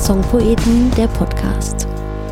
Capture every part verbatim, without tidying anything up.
Songpoeten, der Podcast.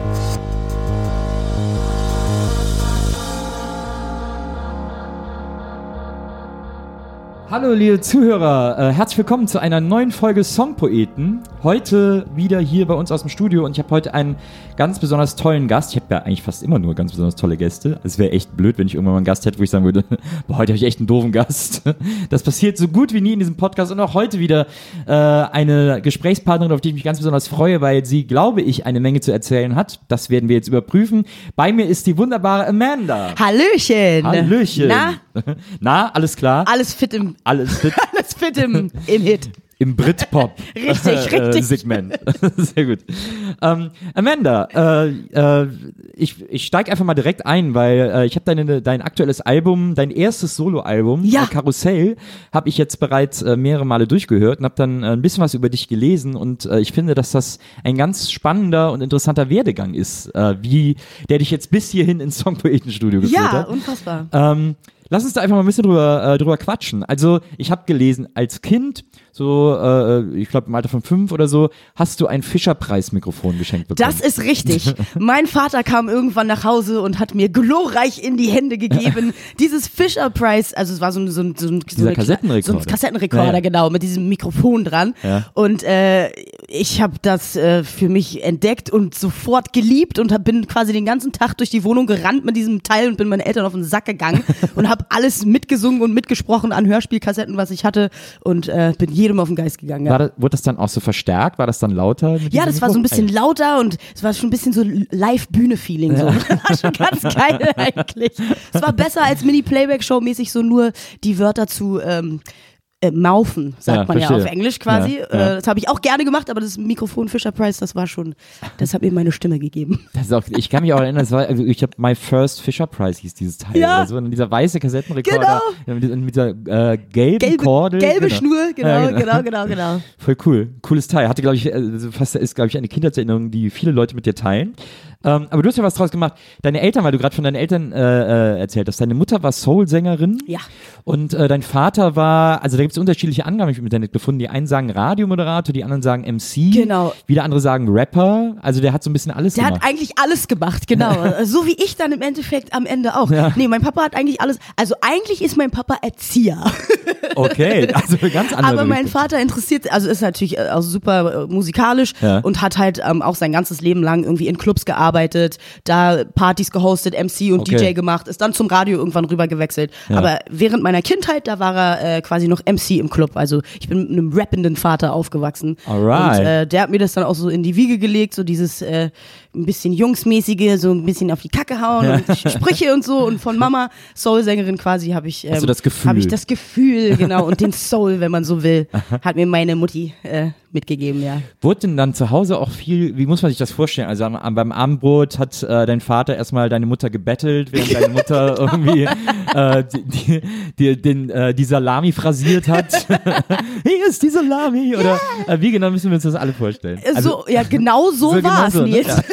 Hallo liebe Zuhörer, äh, herzlich willkommen zu einer neuen Folge Songpoeten. Heute wieder hier bei uns aus dem Studio und ich habe heute einen ganz besonders tollen Gast. Ich habe ja eigentlich fast immer nur ganz besonders tolle Gäste. Es wäre echt blöd, wenn ich irgendwann mal einen Gast hätte, wo ich sagen würde, boah, heute habe ich echt einen doofen Gast. Das passiert so gut wie nie in diesem Podcast und auch heute wieder äh, eine Gesprächspartnerin, auf die ich mich ganz besonders freue, weil sie, glaube ich, eine Menge zu erzählen hat. Das werden wir jetzt überprüfen. Bei mir ist die wunderbare Amanda. Hallöchen. Hallöchen. Na? Na, alles klar? Alles fit im, Alles fit. alles fit im, im Hit. Im Britpop Richtig, äh, richtig. Segment. Sehr gut. Ähm, Amanda, äh, äh, ich, ich steige einfach mal direkt ein, weil äh, ich habe deine, dein aktuelles Album, dein erstes Soloalbum, Ja. äh, Karussell, habe ich jetzt bereits äh, mehrere Male durchgehört und habe dann äh, ein bisschen was über dich gelesen und äh, ich finde, dass das ein ganz spannender und interessanter Werdegang ist, äh, wie der dich jetzt bis hierhin ins Songpoetenstudio geführt Ja, hat. unfassbar. Ähm, lass uns da einfach mal ein bisschen drüber, äh, drüber quatschen. Also ich habe gelesen, als Kind, so äh, ich glaube im Alter von fünf oder so, hast du ein Fischer-Preis-Mikrofon geschenkt bekommen. Das ist richtig. Mein Vater kam irgendwann nach Hause und hat mir glorreich in die Hände gegeben. Dieses Fisher-Price, also es war so ein, so ein, so ein, so Dieser eine, Kassettenrekorder. so ein Kassettenrekorder, Ja, ja. genau, mit diesem Mikrofon dran. Ja. Und äh, ich habe das äh, für mich entdeckt und sofort geliebt und hab, bin quasi den ganzen Tag durch die Wohnung gerannt mit diesem Teil und bin meinen Eltern auf den Sack gegangen und habe alles mitgesungen und mitgesprochen an Hörspielkassetten, was ich hatte und äh, bin jedem auf den Geist gegangen. Ja. War das, wurde das dann auch so verstärkt? War das dann lauter? Mit Ja, diesem das war so ein Mikrofon? bisschen lauter und es war schon ein bisschen so Live-Bühne-Feeling. So. Das war schon ganz geil eigentlich. Es war besser als Mini-Playback-Show-mäßig so nur die Wörter zu ähm, äh, maufen, sagt Ja, man ja verstehe. auf Englisch quasi. Ja, ja. Äh, das habe ich auch gerne gemacht, aber das Mikrofon Fisher-Price, das war schon, das hat mir meine Stimme gegeben. Das ist auch, ich kann mich auch erinnern, das war, also ich habe My First Fisher Prize hieß dieses Teil. Ja. Also dieser weiße Kassettenrekorder mit, dieser- mit dieser äh, gelben Gelbe, Kordel. gelbe genau. Schnur, genau, Ja, genau, genau, genau. Voll cool. Cooles Teil. Hatte, glaube ich, also fast ist, glaube ich, eine Kindheitserinnerung, die viele Leute mit dir teilen. Ähm, aber du hast ja was draus gemacht. Deine Eltern, weil du gerade von deinen Eltern äh, äh, erzählt hast, deine Mutter war Soul-Sängerin. Ja. Und äh, dein Vater war, also da gibt es unterschiedliche Angaben, ich habe im Internet gefunden. Die einen sagen Radiomoderator, die anderen sagen M C. Genau. Wieder andere sagen Rapper. Also der hat so ein bisschen alles Der gemacht. hat eigentlich alles gemacht, genau. So wie ich dann im Endeffekt am Ende auch. Ja. Nee, mein Papa hat eigentlich alles, also eigentlich ist mein Papa Erzieher. Okay, also ganz andere Aber mein Richtung. Vater interessiert, also ist natürlich äh, auch super äh, musikalisch Ja. und hat halt ähm, auch sein ganzes Leben lang irgendwie in Clubs gearbeitet, da Partys gehostet, M C und Okay. D J gemacht, ist dann zum Radio irgendwann rüber gewechselt. Ja. Aber während meiner Kindheit, da war er äh, quasi noch M C im Club. Also ich bin mit einem rappenden Vater aufgewachsen. Alright. Und äh, der hat mir das dann auch so in die Wiege gelegt, so dieses äh, ein bisschen Jungsmäßige, so ein bisschen auf die Kacke hauen Ja. und Sprüche und so. Und von Mama, Soul-Sängerin quasi, habe ich, ähm, Hast du das Gefühl? Habe ich das Gefühl, genau. Und den Soul, wenn man so will, hat mir meine Mutti äh, mitgegeben, ja. Wurde denn dann zu Hause auch viel, wie muss man sich das vorstellen? Also am, am, beim Abendbrot hat äh, dein Vater erstmal deine Mutter gebettelt, während deine Mutter irgendwie äh, die, die, die, den, äh, die Salami phrasiert hat. Hier ist die Salami. Oder äh, wie genau müssen wir uns das alle vorstellen? Äh, so, ja, genau so, so genau war es, so, ne? Nils. Ja.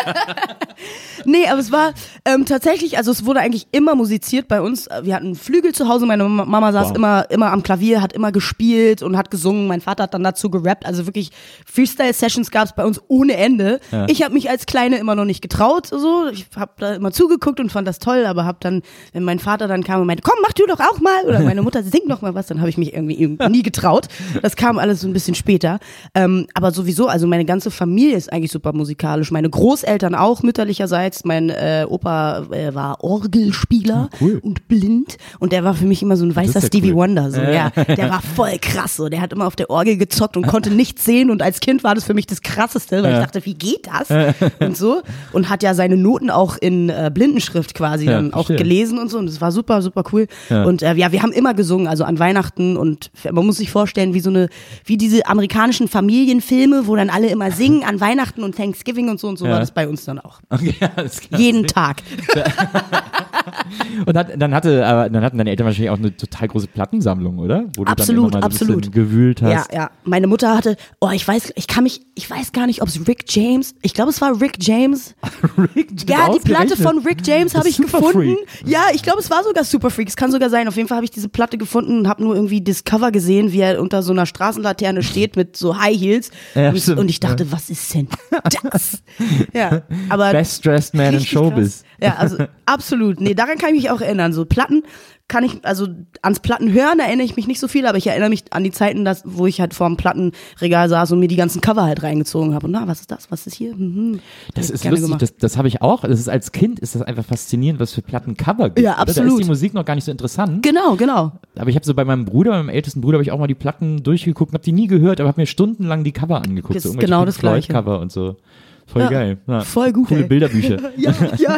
Nee, aber es war ähm, tatsächlich, also es wurde eigentlich immer musiziert bei uns. Wir hatten Flügel zu Hause, meine Ma- Mama saß Wow. immer, immer am Klavier, hat immer gespielt und hat gesungen. Mein Vater hat dann dazu gerappt. Also wirklich Freestyle-Sessions gab es bei uns ohne Ende. Ja. Ich habe mich als Kleine immer noch nicht getraut. So. Ich habe da immer zugeguckt und fand das toll, aber habe dann, wenn mein Vater dann kam und meinte, komm, mach du doch auch mal, oder meine Mutter, sing doch mal was, dann habe ich mich irgendwie, irgendwie nie getraut. Das kam alles so ein bisschen später. Ähm, aber sowieso, also meine ganze Familie ist eigentlich super musikalisch. Meine Großeltern auch mütterlicherseits. Mein äh, Opa äh, war Orgelspieler cool. und blind und der war für mich immer so ein weißer ist ja Stevie cool. Wonder. So, ja. Der war voll krass. So. Der hat immer auf der Orgel gezockt und konnte nichts sehen und als Kind war das für mich das Krasseste, weil Ja. ich dachte, wie geht das? Und so. Und hat ja seine Noten auch in äh, Blindenschrift quasi Ja, dann auch verstehe. gelesen und so und das war super, super cool. Ja. Und äh, ja, wir haben immer gesungen, also an Weihnachten und man muss sich vorstellen, wie so eine, wie diese amerikanischen Familienfilme, wo dann alle immer singen an Weihnachten und Thanksgiving und so und so Ja. war das bei uns dann auch. Okay, alles klar. Jeden Tag. Und hat, dann, hatte, aber, dann hatten deine Eltern wahrscheinlich auch eine total große Plattensammlung, oder? Wo du Absolut, dann immer mal so ein absolut. bisschen gewühlt hast. Ja, ja. Meine Mutter hatte, oh, ich weiß, ich kann mich, ich weiß gar nicht, ob es Rick James, ich glaube, es war Rick James. Rick James Ja, die Platte ausgerechnet. von Rick James habe ich Super gefunden. Freak. Ja, ich glaube, es war sogar Super Freak. Es kann sogar sein. Auf jeden Fall habe ich diese Platte gefunden und habe nur irgendwie das Cover gesehen, wie er unter so einer Straßenlaterne steht mit so High Heels. Ja, und, stimmt. und ich dachte, was ist denn das? Ja, aber Best Dressed Man in richtig Showbiz. krass. Ja, also absolut. Nee, daran kann ich mich auch erinnern. So Platten kann ich, also ans Platten hören erinnere ich mich nicht so viel, aber ich erinnere mich an die Zeiten, dass, wo ich halt vor dem Plattenregal saß und mir die ganzen Cover halt reingezogen habe. Und na, was ist das? Was ist hier? Mhm. Das Hab ich ist gerne lustig, gemacht. das, das habe ich auch. Das ist, als Kind ist das einfach faszinierend, was für Plattencover gibt. Ja, oder? Da ist absolut. die Musik noch gar nicht so interessant. Genau, genau. Aber ich habe so bei meinem Bruder, meinem ältesten Bruder, habe ich auch mal die Platten durchgeguckt und habe die nie gehört, aber habe mir stundenlang die Cover angeguckt. Das so ist irgendwelche genau Pink das Gleiche. Floyd-Cover und so. Voll Ja, geil. Ja. voll gut, Coole ey. Bilderbücher. Ja, ja.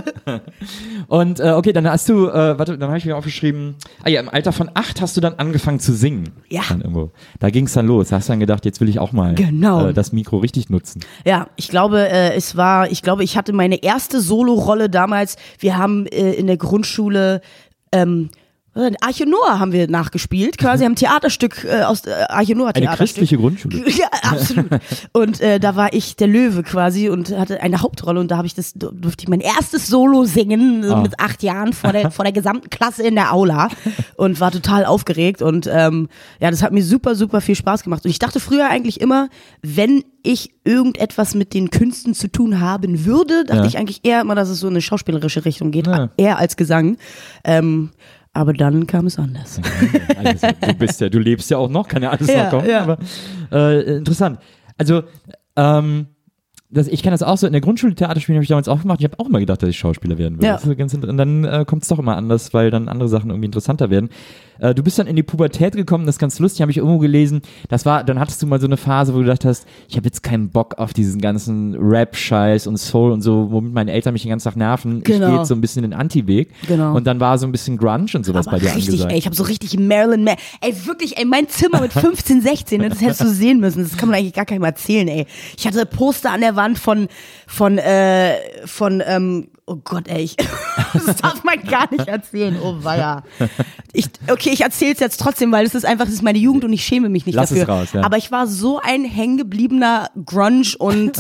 Und äh, okay, dann hast du, äh, warte, dann habe ich mir aufgeschrieben, ah ja, im Alter von acht hast du dann angefangen zu singen. Ja. Dann irgendwo. Da ging es dann los. Da hast du dann gedacht, jetzt will ich auch mal Genau. äh, das Mikro richtig nutzen. Ja, ich glaube, äh, es war, ich glaube, ich hatte meine erste Solorolle damals. Wir haben äh, in der Grundschule ähm, Arche Noah haben wir nachgespielt, quasi haben ein Theaterstück äh, aus äh, Arche Noah Eine Theaterstück. christliche Grundschule. Ja, absolut. Und äh, da war ich der Löwe quasi und hatte eine Hauptrolle und da habe ich das durfte ich mein erstes Solo singen äh, Ah. mit acht Jahren vor der vor der gesamten Klasse in der Aula und war total aufgeregt und ähm, ja, das hat mir super super viel Spaß gemacht und ich dachte früher eigentlich immer, wenn ich irgendetwas mit den Künsten zu tun haben würde, dachte Ja. ich eigentlich eher immer, dass es so in eine schauspielerische Richtung geht, Ja. eher als Gesang. Ähm, aber dann kam es anders. Also, du bist ja, du lebst ja auch noch, kann ja alles Ja, noch kommen. ja. Aber äh, interessant. Also, ähm, das, ich kenne das auch so, in der Grundschule Theaterspielen habe ich damals auch gemacht. Ich habe auch immer gedacht, dass ich Schauspieler werden würde. Ja. Das ist so ganz, und dann äh, kommt es doch immer anders, weil dann andere Sachen irgendwie interessanter werden. Äh, du bist dann in die Pubertät gekommen, das ist ganz lustig, habe ich irgendwo gelesen. Das war, dann hattest du mal so eine Phase, wo du gedacht hast, ich habe jetzt keinen Bock auf diesen ganzen Rap-Scheiß und Soul und so, womit meine Eltern mich den ganzen Tag nerven. Genau. Ich gehe jetzt so ein bisschen den Anti-Weg. Genau. Und dann war so ein bisschen Grunge und sowas Aber bei dir richtig, angesagt. ey, ich habe so richtig Marilyn Man ey, wirklich, ey, mein Zimmer mit fünfzehn, sechzehn, ne, das hättest du sehen müssen, das kann man eigentlich gar keinem erzählen, ey. Ich hatte Poster an der Wand von, von, äh, von, ähm, oh Gott, ey, ich, das darf man gar nicht erzählen, oh weia. Ich, okay, ich erzähl's jetzt trotzdem, weil es ist einfach, das ist meine Jugend und ich schäme mich nicht Lass dafür. es raus, ja. Aber ich war so ein hängengebliebener Grunge und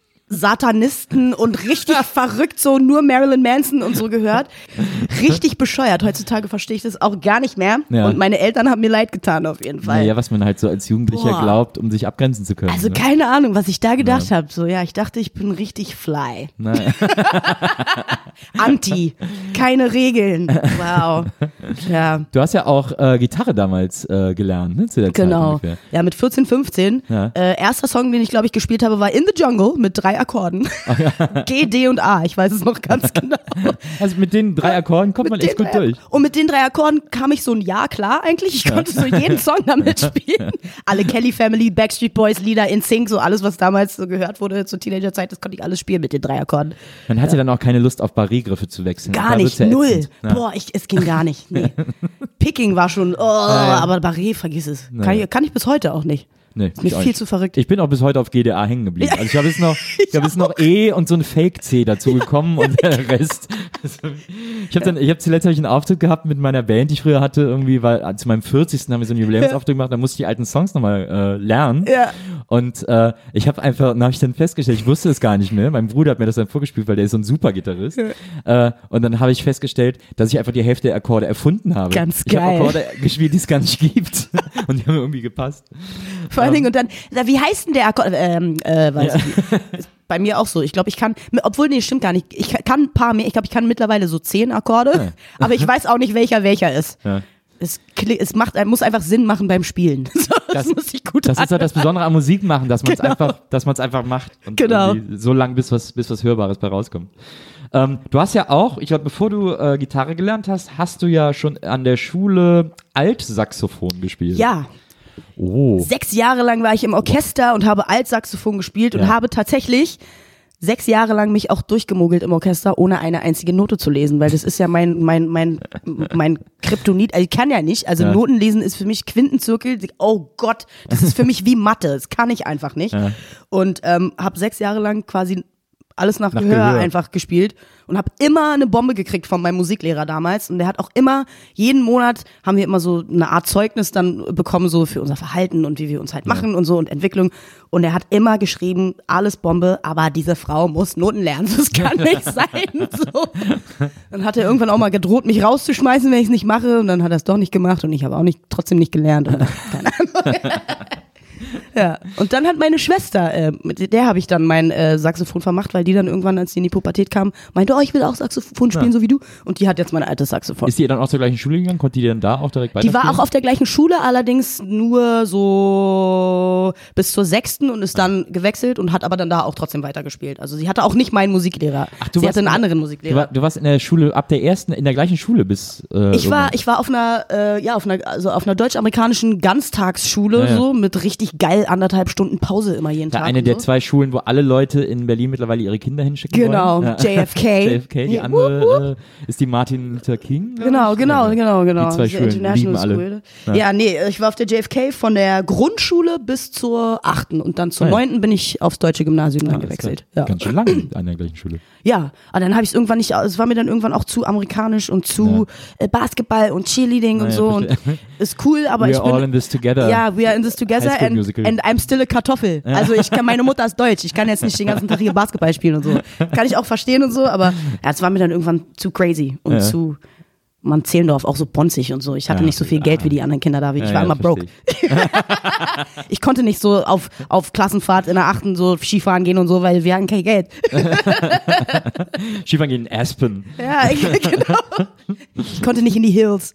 Satanisten und richtig verrückt, so nur Marilyn Manson und so gehört. Richtig bescheuert. Heutzutage verstehe ich das auch gar nicht mehr. Ja. Und meine Eltern haben mir leid getan, auf jeden Fall. Naja, was man halt so als Jugendlicher Boah. glaubt, um sich abgrenzen zu können. Also ne? keine Ahnung, was ich da gedacht habe. So, ja, ich dachte, ich bin richtig fly. Naja. Anti. Keine Regeln. Wow. Ja. Du hast ja auch äh, Gitarre damals äh, gelernt, ne? Zu der Zeit Genau. ungefähr. Ja, mit vierzehn, fünfzehn. Ja. Äh, erster Song, den ich, glaube ich, gespielt habe, war In the Jungle mit drei Akkorden. G, D und A. Ich weiß es noch ganz genau. Also mit den drei Akkorden kommt man Mit echt den gut drei- durch. Und mit den drei Akkorden kam ich so ein Jahr klar eigentlich. Ich konnte so jeden Song damit spielen. Alle Kelly Family, Backstreet Boys, Lieder, In Sync, so alles, was damals so gehört wurde zur Teenagerzeit, das konnte ich alles spielen mit den drei Akkorden. Man hatte dann auch keine Lust auf Barré-Griffe zu wechseln. Gar Da nicht, wird's ja null. ätzend. Ja. Boah, ich, es ging gar nicht. Nee. Picking war schon, oh, aber Barré, vergiss es. Kann, Naja. ich, kann ich bis heute auch nicht. Nee, Mir ich auch viel nicht. zu verrückt. Ich bin auch bis heute auf G D A hängen geblieben. Also ich habe jetzt noch, ich habe jetzt noch E und so ein Fake-C dazu gekommen und der Rest. Also, ich habe dann, ich habe zuletzt hab ich einen Auftritt gehabt mit meiner Band, die ich früher hatte, irgendwie, weil äh, zu meinem vierzigsten haben wir so einen Jubiläumsauftritt gemacht, da musste ich die alten Songs nochmal äh, lernen. Ja. Und äh, ich habe einfach, dann habe ich dann festgestellt, ich wusste es gar nicht mehr. Mein Bruder hat mir das dann vorgespielt, weil der ist so ein super Gitarrist. Äh, und dann habe ich festgestellt, dass ich einfach die Hälfte der Akkorde erfunden habe. Ganz Ich habe geil. Akkorde gespielt, die es gar nicht gibt. Und die haben irgendwie gepasst. Vor allen Dingen, und dann, wie heißt denn der Akkord? Ähm, äh, weiß Ja. ich nicht. Ist bei mir auch so. Ich glaube, ich kann, obwohl, nee, stimmt gar nicht. Ich kann ein paar mehr. Ich glaube, ich kann mittlerweile so zehn Akkorde. Ja. Aber ich weiß auch nicht, welcher welcher ist. Ja. Es, kli- es macht, muss einfach Sinn machen beim Spielen. So, das, Das- muss ich gut Das ist ja das Besondere am Musik machen, dass man es Genau. einfach, dass man es einfach macht und Genau. irgendwie so lange, bis was, bis was Hörbares bei rauskommt. Ähm, du hast ja auch, ich glaube, bevor du äh, Gitarre gelernt hast, hast du ja schon an der Schule Altsaxophon gespielt. Ja, Oh. sechs Jahre lang war ich im Orchester und habe Altsaxophon gespielt und Ja. habe tatsächlich sechs Jahre lang mich auch durchgemogelt im Orchester, ohne eine einzige Note zu lesen, weil das ist ja mein mein mein mein Kryptonit. Also ich kann ja nicht. Also Ja. Noten lesen ist für mich Quintenzirkel. Oh Gott, das ist für mich wie Mathe. Das kann ich einfach nicht. Ja. Und ähm, habe sechs Jahre lang quasi alles nach, Nach Gehör, Gehör. einfach gespielt und habe immer eine Bombe gekriegt von meinem Musiklehrer damals und der hat auch immer, jeden Monat haben wir immer so eine Art Zeugnis dann bekommen, so für unser Verhalten und wie wir uns halt machen und so und Entwicklung und er hat immer geschrieben, alles Bombe, aber diese Frau muss Noten lernen, das kann nicht sein. So. Dann hat er irgendwann auch mal gedroht, mich rauszuschmeißen, wenn ich es nicht mache und dann hat er es doch nicht gemacht und ich habe auch nicht, trotzdem nicht gelernt und dann, keine Ahnung. Ja, und dann hat meine Schwester, äh, mit der habe ich dann mein äh, Saxophon vermacht, weil die dann irgendwann, als die in die Pubertät kam, meinte, oh, ich will auch Saxophon spielen, Ja. so wie du. Und die hat jetzt mein altes Saxophon. Ist die dann auch zur gleichen Schule gegangen? Konnte die dann da auch direkt Die weiterspielen? war auch auf der gleichen Schule, allerdings nur so bis zur sechsten und ist dann gewechselt und hat aber dann da auch trotzdem weitergespielt. Also sie hatte auch nicht meinen Musiklehrer. Ach, du sie warst hatte einen in- anderen Du, Musiklehrer. war, du warst in der Schule, ab der ersten, in der gleichen Schule bis äh, Ich war, irgendwann. ich war auf einer, äh, ja, auf einer, also auf einer deutsch-amerikanischen Ganztagsschule, Ja, ja. so, mit richtig geil anderthalb Stunden Pause immer jeden Da Tag. eine und der so. zwei Schulen, wo alle Leute in Berlin mittlerweile ihre Kinder hinschicken Genau, wollen. J F K. J F K, die Ja, andere äh, ist die Martin Luther King. glaub Genau, ich. genau, Ja. genau, genau. Die zwei Diese Schulen lieben alle. School. Ja. Ja. nee, ich war auf der J F K von der Grundschule bis zur achten und dann zur Ah, ja. neunten bin ich aufs deutsche Gymnasium Ah, dann ist gewechselt. klar. Ja. Ganz schön lange an der gleichen Schule. Ja, aber dann habe ich es irgendwann nicht, es war mir dann irgendwann auch zu amerikanisch und zu äh, Basketball und Cheerleading Na und ja, so und verstehe. ist cool, aber We ich are bin all in this together. ja, we are in this together High School and, Musical. and I'm still a Kartoffel. Also ich kann, meine Mutter ist deutsch, ich kann jetzt nicht den ganzen Tag hier Basketball spielen und so. Kann ich auch verstehen und so, aber ja, es war mir dann irgendwann zu crazy und Ja. zu, man Zehlendorf auch so bonzig und so. Ich hatte Ja, nicht so viel ja. Geld wie die anderen Kinder da. Ich Ja, war ja, immer broke. verstehe Ich konnte nicht so auf, auf Klassenfahrt in der achten so Skifahren gehen und so, weil wir hatten kein Geld. Skifahren gehen in Aspen. Ja, genau. Ich konnte nicht in die Hills.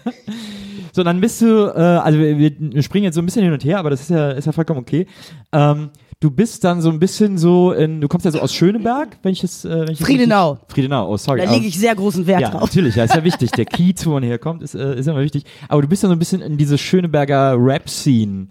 So, dann bist du, äh, also wir, wir springen jetzt so ein bisschen hin und her, aber das ist ja, ist ja vollkommen okay. Ähm, du bist dann so ein bisschen so in, du kommst ja so aus Schöneberg, wenn ich es, äh, wenn ich das Friedenau. richtig- Friedenau, oh sorry. Da aber- lege ich sehr großen Wert Ja, drauf. natürlich, ja, ist ja wichtig. Der Kiez, wo man herkommt, ist, äh, ist immer wichtig. Aber du bist dann so ein bisschen in diese Schöneberger Rap-Scene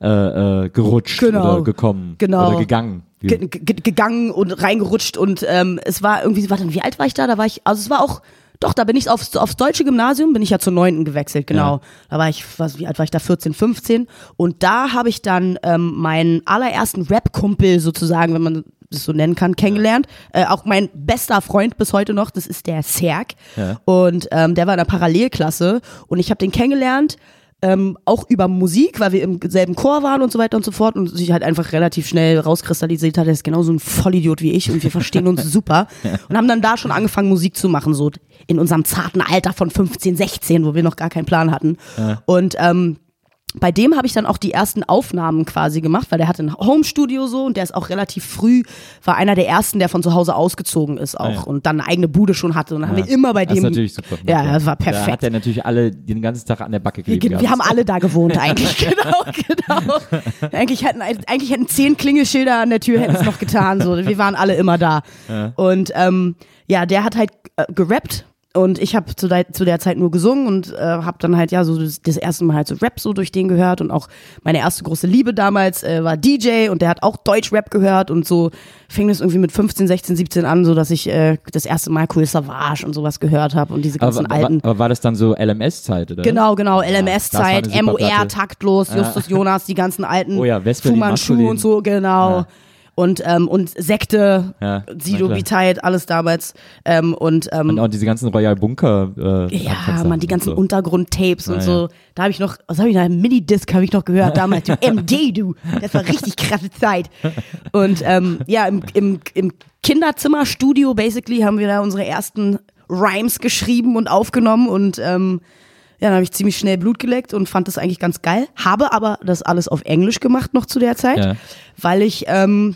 äh, äh, gerutscht Genau. oder gekommen Genau. oder gegangen. Wie- Ge ge gegangen und reingerutscht und ähm, es war irgendwie, warte, wie alt war ich da? Da war ich, also es war auch, doch, da bin ich aufs, aufs deutsche Gymnasium, bin ich ja zur neunten gewechselt, genau. Ja. Da war ich, was, wie alt war ich da? vierzehn, fünfzehn und da habe ich dann ähm, meinen allerersten Rap-Kumpel sozusagen, wenn man das so nennen kann, kennengelernt. Äh, auch mein bester Freund bis heute noch, das ist der Serg. Ja. Und ähm, der war in der Parallelklasse und ich habe den kennengelernt, ähm, auch über Musik, weil wir im selben Chor waren und so weiter und so fort und sich halt einfach relativ schnell rauskristallisiert hat, er ist genauso ein Vollidiot wie ich und wir verstehen uns super und haben dann da schon angefangen Musik zu machen, so in unserem zarten Alter von fünfzehn, sechzehn, wo wir noch gar keinen Plan hatten. Ja. Und ähm, bei dem habe ich dann auch die ersten Aufnahmen quasi gemacht, weil der hatte ein Homestudio so und der ist auch relativ früh, war einer der ersten, der von zu Hause ausgezogen ist auch Ah, ja. und dann eine eigene Bude schon hatte und dann haben wir immer bei Das dem... ist natürlich super. Ja, das war Da hat perfekt. er natürlich alle den ganzen Tag an der Backe Wir, geklebt. wir haben alle da gewohnt eigentlich, genau, genau. Eigentlich hätten, eigentlich hätten zehn Klingelschilder an der Tür hätten es noch getan, so. Wir waren alle immer da. Ja. Und ähm, ja, der hat halt äh, gerappt und ich habe zu, der- zu der Zeit nur gesungen und äh, habe dann halt ja so das, das erste Mal halt so Rap so durch den gehört und auch meine erste große Liebe damals äh, war D J und der hat auch Deutsch-Rap gehört und so fing das irgendwie mit fünfzehn, sechzehn, siebzehn an, so dass ich äh, das erste Mal Cool Savage und sowas gehört habe und diese aber, ganzen aber, alten. aber war das dann so L M S-Zeit, oder? Genau, genau, das war L M S-Zeit, eine super M O R, Platte. Taktlos, Justus Jonas, die ganzen alten Oh ja, West-Berlin, Fu Manchu Maskulin. und so, genau. Ja. Und, ähm, und Sekte, Ja, Sido na klar. Biteit, alles damals. Ähm, und ähm, Und auch diese ganzen Royal Bunker. Äh, ja, Anfangssachen man, die ganzen und so. Untergrundtapes und Ja, so. ja. Da habe ich noch, was habe ich da, einen Minidisc habe ich noch gehört damals. Du M D, du. Das war richtig krasse Zeit. Und ähm, ja, im, im, im Kinderzimmerstudio basically haben wir da unsere ersten Rhymes geschrieben und aufgenommen und ähm, ja, dann habe ich ziemlich schnell Blut geleckt und fand das eigentlich ganz geil. Habe aber das alles auf Englisch gemacht noch zu der Zeit, Ja. weil ich, ähm,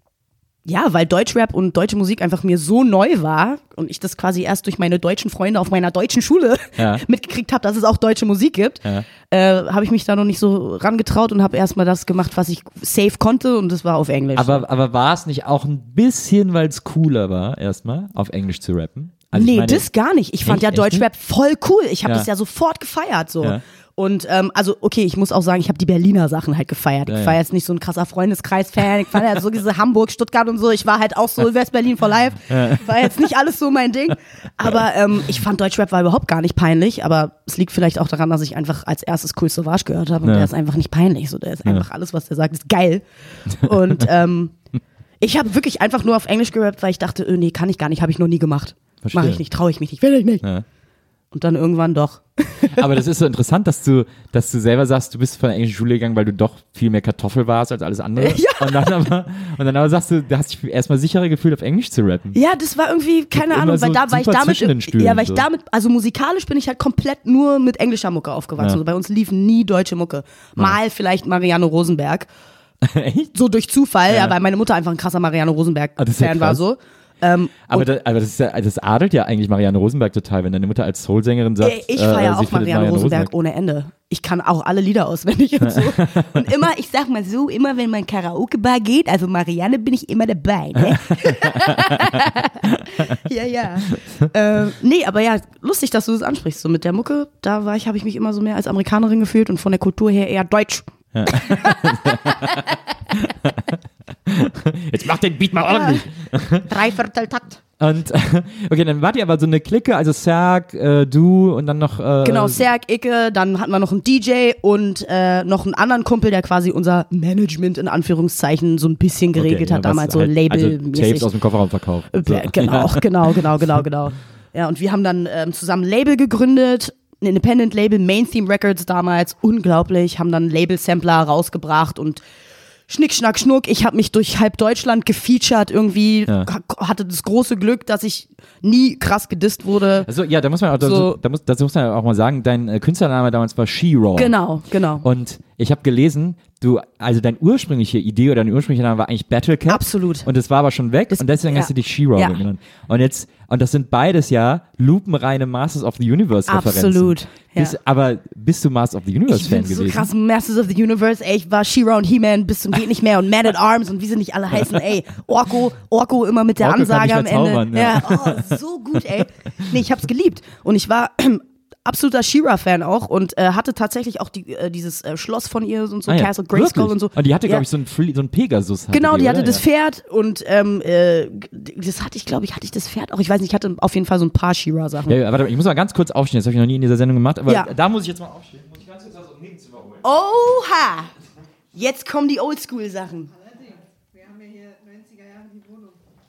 ja, weil Deutschrap und deutsche Musik einfach mir so neu war und ich das quasi erst durch meine deutschen Freunde auf meiner deutschen Schule Ja. mitgekriegt habe, dass es auch deutsche Musik gibt, Ja. äh, habe ich mich da noch nicht so rangetraut und habe erstmal das gemacht, was ich safe konnte und das war auf Englisch. Aber, aber war es nicht auch ein bisschen, weil es cooler war, erstmal auf Englisch zu rappen? Also ich nee, meine- das gar nicht. Ich fand Echt? ja Echt Deutschrap voll cool. Ich habe Ja. das ja sofort gefeiert so. Ja. Und ähm, also okay, ich muss auch sagen, ich habe die Berliner Sachen halt gefeiert. Ja, Ich ja. war jetzt nicht so ein krasser Freundeskreis-Fan. Ich fand ja so diese Hamburg, Stuttgart und so. Ich war halt auch so West-Berlin for life. War jetzt nicht alles so mein Ding. Aber ähm, ich fand Deutschrap war überhaupt gar nicht peinlich. Aber es liegt vielleicht auch daran, dass ich einfach als erstes Cool Savage gehört habe. Und Ja. der ist einfach nicht peinlich. So, der ist einfach alles, was der sagt, ist geil. Und ähm, Ich habe wirklich einfach nur auf Englisch gerappt, weil ich dachte, äh, nee, kann ich gar nicht, habe ich noch nie gemacht. Verstehe. Mache ich nicht, traue ich mich nicht, will ich nicht. Ja. Und dann irgendwann doch. Aber das ist so interessant, dass du, dass du selber sagst, du bist von der englischen Schule gegangen, weil du doch viel mehr Kartoffel warst als alles andere. Ja. Und dann aber, und dann aber sagst du, du hast dich erstmal sicherer gefühlt, auf Englisch zu rappen. Ja, das war irgendwie, keine Immer Ahnung, so weil da war ich super damit, zwischen den Stühlen, ja, weil ich so. damit, also musikalisch bin ich halt komplett nur mit englischer Mucke aufgewachsen. Ja. Also bei uns lief nie deutsche Mucke. Mal vielleicht Marianne Rosenberg. Echt? So durch Zufall, Ja. ja, weil meine Mutter einfach ein krasser Marianne Ah, das ist ja Rosenberg-Fan war krass. so. Ähm, Aber, das, aber das, ist ja, das adelt ja eigentlich Marianne Rosenberg total, wenn deine Mutter als Soul-Sängerin sagt, ich äh, feiere sie auch findet Marianne Rosenberg ohne Ende. Ich kann auch alle Lieder auswendig und so. Und immer, ich sag mal so, immer wenn man Karaoke-Bar geht, also Marianne bin ich immer dabei, ne? Ja, ja. Äh, nee, aber ja, lustig, dass du das ansprichst. So mit der Mucke, da war ich, habe ich mich immer so mehr als Amerikanerin gefühlt und von der Kultur her eher deutsch. Jetzt mach den Beat mal ordentlich. Dreiviertel-Takt. Und okay, dann wart ihr aber so eine Clique, also Serg, äh, du und dann noch äh, Genau, Serg, Icke, dann hatten wir noch einen D J und äh, noch einen anderen Kumpel, der quasi unser Management in Anführungszeichen so ein bisschen geregelt okay, hat, ja, was damals so halt, labelmäßig. Also Tapes aus dem Kofferraum verkauft. Äh, Genau, genau, genau, genau, genau. Ja, und wir haben dann ähm, zusammen ein Label gegründet, ein Independent-Label, Main Theme Records damals, unglaublich, haben dann Label-Sampler rausgebracht und Schnick, Schnack, Schnuck. Ich habe mich durch halb Deutschland gefeatured irgendwie, Ja. hatte das große Glück, dass ich nie krass gedisst wurde. Also ja, da muss man auch, da, So. da muss, dazu muss man auch mal sagen, dein äh, Künstlername damals war She-Raw. Genau, genau. Und ich habe gelesen, du, also deine ursprüngliche Idee oder dein ursprünglicher Name war eigentlich Battle Cat. Absolut. Und das war aber schon weg Das- und deswegen ja. hast du dich She-Raw Ja. genannt. Und jetzt, und das sind beides ja lupenreine Masters of the Universe Referenzen. Absolut, ja. Bist, aber bist du Masters of the Universe Ich Fan bin so gewesen? krass Masters of the Universe, ey, ich war She-Ra und He-Man bis zum geht nicht mehr und Man at Arms und wie sie nicht alle heißen, ey, Orko, Orko immer mit der Orko kann Ansage nicht am mehr Ende. zaubern, ja. ja, oh, so gut, ey. Nee, ich hab's geliebt und ich war absoluter She-Ra-Fan auch und äh, hatte tatsächlich auch die, äh, dieses äh, Schloss von ihr und so, Ah ja, Castle Grayskull wirklich? und so. Und die hatte, Ja. glaube ich, so einen, Fli- so einen Pegasus. Hatte Genau, die hatte oder? das Pferd und ähm, äh, das hatte ich, glaube ich, hatte ich das Pferd auch. Ich weiß nicht, ich hatte auf jeden Fall so ein paar She-Ra-Sachen. Ja, ja, warte, ich muss mal ganz kurz aufstehen. Das habe ich noch nie in dieser Sendung gemacht, aber Ja. da muss ich jetzt mal aufstehen. Muss ich ganz kurz was aus dem Nebenzimmer holen. Oha! Jetzt kommen die Oldschool-Sachen. Wir haben ja hier neunziger Jahre die Wohnung.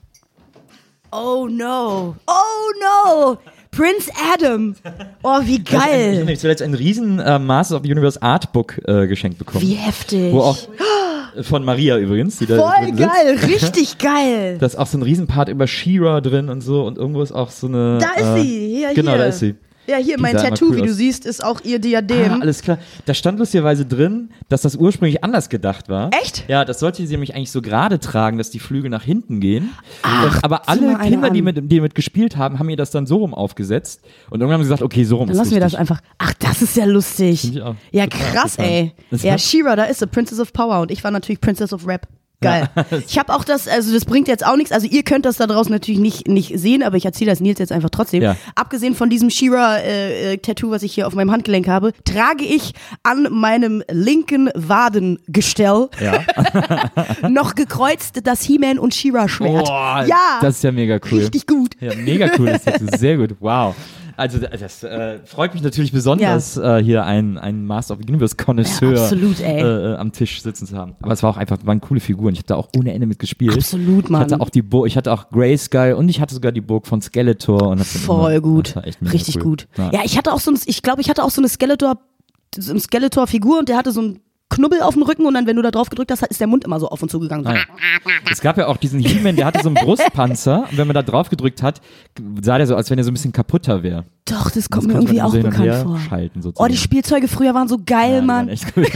Oh no. Oh no. Prince Adam. Oh, wie Ich habe geil. zuletzt ein riesen äh, Masters of the Universe Artbook äh, geschenkt bekommen. Wie heftig. Wo auch äh, von Maria übrigens, die da Voll drin sitzt. geil. Richtig geil. Da ist auch so ein Riesenpart über She-Ra drin und so und irgendwo ist auch so eine. Da ist äh, sie. Hier, Genau, hier. da ist sie. Ja, hier Die mein sah immer Tattoo, cool wie du aus. siehst, ist auch ihr Diadem. Ah, alles klar. Da stand lustigerweise drin, dass das ursprünglich anders gedacht war. Echt? Ja, das sollte sie nämlich eigentlich so gerade tragen, dass die Flügel nach hinten gehen. Ach, und, aber zieh alle mal eine Kinder, die an. mit, die mit gespielt haben, haben ihr das dann so rum aufgesetzt. Und irgendwann haben sie gesagt, okay, so rum Dann ist lassen wir das richtig. einfach. Ach, das ist ja lustig. Finde ich auch. Ja, Total, krass, total. ey. Das Ja, war- She-Ra, da ist sie, Princess of Power und ich war natürlich Princess of Rap. Geil. Ich habe auch das, also das bringt jetzt auch nichts, also ihr könnt das da draußen natürlich nicht, nicht sehen, aber ich erzähle das Nils jetzt einfach trotzdem. Ja. Abgesehen von diesem She-Ra-Tattoo, was ich hier auf meinem Handgelenk habe, trage ich an meinem linken Wadengestell Ja. noch gekreuzt das He-Man und She-Ra-Schwert. Boah, Ja, das ist ja mega cool. richtig gut. Ja, mega cool. Das ist sehr gut. Wow. Also das äh, freut mich natürlich besonders, äh, hier einen, einen Master of the Universe Connoisseur Ja, absolut, ey. äh, äh, am Tisch sitzen zu haben. Aber es war auch einfach, waren coole Figuren. Ich habe da auch ohne Ende mitgespielt. Absolut, Mann. Ich hatte auch die Burg, ich hatte auch Grayskull und ich hatte sogar die Burg von Skeletor. Und hab dann Voll immer, gut. Das war echt mega Richtig cool. gut. Ja. Ja, ich hatte auch so ein, ich glaube, ich hatte auch so eine Skeletor, so eine Skeletor-Figur und der hatte so ein Knubbel auf dem Rücken und dann, wenn du da drauf gedrückt hast, ist der Mund immer so auf und zu gegangen. Ah, ja. Es gab ja auch diesen He-Man, der hatte so einen Brustpanzer und wenn man da drauf gedrückt hat, sah der so, als wenn er so ein bisschen kaputter wäre. Doch, das kommt Das mir konnte irgendwie man auch so hin und bekannt her vor. schalten, Oh, sozusagen. die Spielzeuge früher waren so geil, Ja, die Mann. waren echt gut.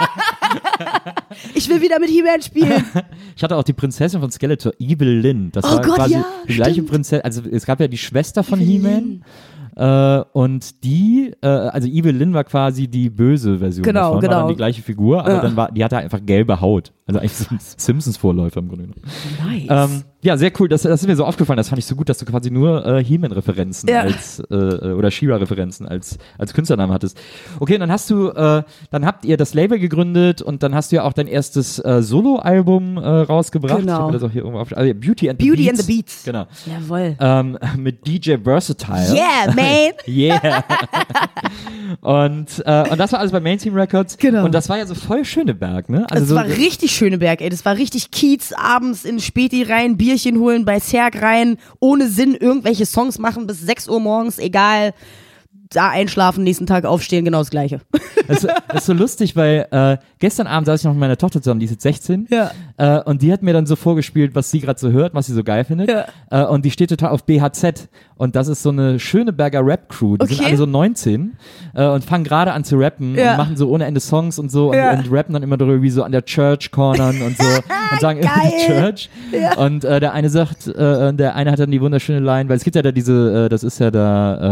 Ich will wieder mit He-Man spielen. Ich hatte auch die Prinzessin von Skeletor, Evil Lynn. Das Oh war Gott, quasi ja, die gleiche stimmt. Prinzessin. Also es gab ja die Schwester von Evil He-Man. Äh, und die, äh, also Evil Lynn war quasi die böse Version Genau, davon, genau. war dann die gleiche Figur, aber Ja. dann war, die hatte einfach gelbe Haut. Also eigentlich so ein Simpsons-Vorläufer im Grunde genommen. Nice. Ähm, Ja, sehr cool. Das, das ist mir so aufgefallen. Das fand ich so gut, dass du quasi nur äh, He-Man-Referenzen Ja. als äh, oder She-Ra-Referenzen als als Künstlernamen hattest. Okay, und dann hast du, äh, dann habt ihr das Label gegründet und dann hast du ja auch dein erstes äh, Solo-Album äh, rausgebracht. Genau. Ich hab mir das auch hier irgendwo auf, also Beauty and the Beauty Beats. and the Beats. Genau. Jawohl. Ähm, mit D J Versatile. Yeah, man. Yeah. und, äh, und das war alles bei Mainstream Records. Genau. Und das war ja so voll Schöneberg, ne? Also Das so, war richtig Schöneberg, ey. Das war richtig Kiez, abends in Späti rein, Bierchen holen, bei Serg rein, ohne Sinn irgendwelche Songs machen bis sechs Uhr morgens, egal. Da einschlafen, nächsten Tag aufstehen, genau das Gleiche. Das, das ist so lustig, weil äh, gestern Abend saß ich noch mit meiner Tochter zusammen, die ist jetzt sechzehn. Ja. Äh, und die hat mir dann so vorgespielt, was sie gerade so hört, was sie so geil findet. Ja. Äh, und die steht total auf B H Z. Und das ist so eine Schöneberger Rap-Crew. Die Okay. sind alle so neunzehn äh, und fangen gerade an zu rappen Ja. und machen so ohne Ende Songs und so und, Ja. und rappen dann immer darüber, wie so an der Church cornern und so und sagen immer die Geil. Church. Und äh, der eine sagt, äh, der eine hat dann die wunderschöne Line, weil es gibt ja da diese, äh, das ist ja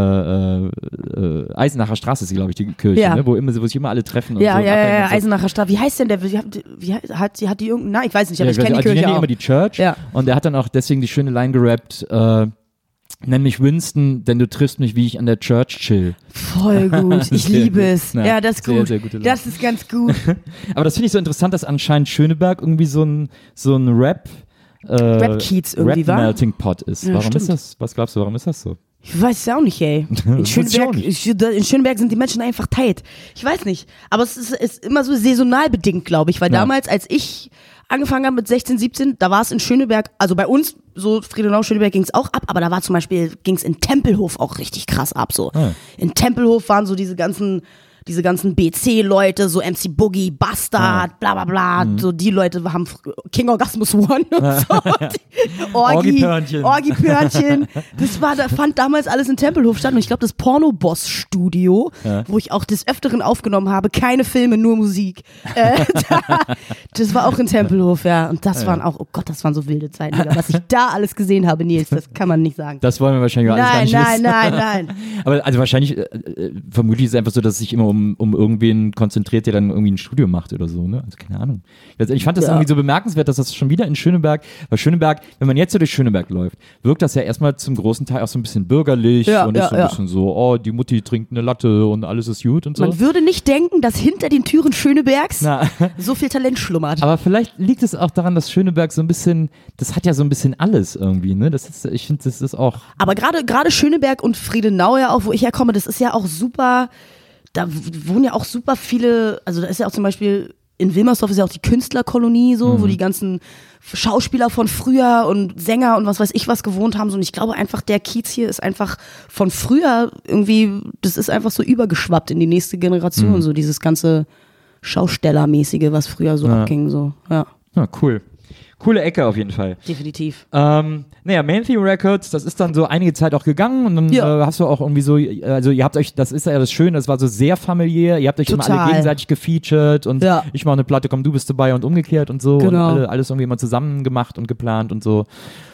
da äh, äh, Eisenacher Straße ist, glaube ich, die Kirche, Ja. ne? wo immer wo sich immer alle treffen und Ja, so. ja, ja, abhängen ja, und so. Eisenacher Straße. Wie heißt denn der? Wie, hat- wie hat, hat die irgendeinen Namen? Ich weiß nicht, aber Ja, ich kenne die weiß, Kirche nennen auch. immer die Church. Ja. Und er hat dann auch deswegen die schöne Line gerappt, äh, nenn mich Winston, denn du triffst mich, wie ich an der Church chill. Voll gut. Ich Sehr liebe gut. es. Ja, Ja, das ist sehr, gut. sehr gute Line. Das ist ganz gut. Aber das finde ich so interessant, dass anscheinend Schöneberg irgendwie so ein, so ein Rap, äh, Rap-Kiez irgendwie war. Rap-Melting Pot ist. Ja, warum ist stimmt. das, was glaubst du, warum ist das so? Ich weiß es auch nicht, ey. In Das weiß ich auch Schöneberg, nicht. in Schöneberg sind die Menschen einfach tight. Ich weiß nicht. Aber es ist, ist immer so saisonal bedingt, glaube ich. Weil Ja. damals, als ich angefangen habe mit sechzehn, siebzehn, da war es in Schöneberg, also bei uns, so Friedenau, Schöneberg ging es auch ab, aber da war zum Beispiel, ging es in Tempelhof auch richtig krass ab. So. Ah. In Tempelhof waren so diese ganzen, diese ganzen B C-Leute, so M C Boogie, Bastard, bla bla bla, Mhm. so die Leute haben fr- King Orgasmus One und so. Die Orgi, Orgi-Pörnchen. Orgi-Pörnchen. Das war, da fand damals alles in Tempelhof statt und ich glaube das Porno-Boss-Studio, Ja. wo ich auch des Öfteren aufgenommen habe, keine Filme, nur Musik. Äh, da, das war auch in Tempelhof, ja. Und das waren auch, oh Gott, das waren so wilde Zeiten, Digga. Was ich da alles gesehen habe, Nils, das kann man nicht sagen. Das wollen wir wahrscheinlich alles gar Nein, nicht nein, wissen. nein, nein. Aber also wahrscheinlich, äh, äh, vermutlich ist es einfach so, dass es sich immer um, um irgendwen konzentriert, der dann irgendwie ein Studio macht oder so, ne? Also keine Ahnung. Also ich fand das Ja. irgendwie so bemerkenswert, dass das schon wieder in Schöneberg, weil Schöneberg, wenn man jetzt so durch Schöneberg läuft, wirkt das ja erstmal zum großen Teil auch so ein bisschen bürgerlich Ja, und ja, ist so ein ja. bisschen so, oh, die Mutti trinkt eine Latte und alles ist gut und so. Man würde nicht denken, dass hinter den Türen Schönebergs Na, so viel Talent schlummert. aber vielleicht liegt es auch daran, dass Schöneberg so ein bisschen, das hat ja so ein bisschen alles irgendwie, ne? Das ist, ich finde, das ist auch, Aber gerade gerade Schöneberg und Friedenau ja auch, wo ich herkomme, das ist ja auch super, da w- wohnen ja auch super viele, also da ist ja auch zum Beispiel, in Wilmersdorf ist ja auch die Künstlerkolonie so, wo die ganzen Schauspieler von früher und Sänger und was weiß ich was gewohnt haben. So. Und ich glaube einfach, der Kiez hier ist einfach von früher irgendwie, das ist einfach so übergeschwappt in die nächste Generation, so dieses ganze Schaustellermäßige, was früher so Ja. abging. So. Ja, na cool. Coole Ecke auf jeden Fall. definitiv. Ähm, naja, Mainstream Records, das ist dann so einige Zeit auch gegangen und dann Ja. äh, hast du auch irgendwie so, also ihr habt euch, das ist ja das Schöne, das war so sehr familiär, ihr habt euch immer alle Total. gegenseitig gefeatured und Ja. ich mache eine Platte, komm, du bist dabei und umgekehrt und so Genau. und alle, alles irgendwie immer zusammen gemacht und geplant und so.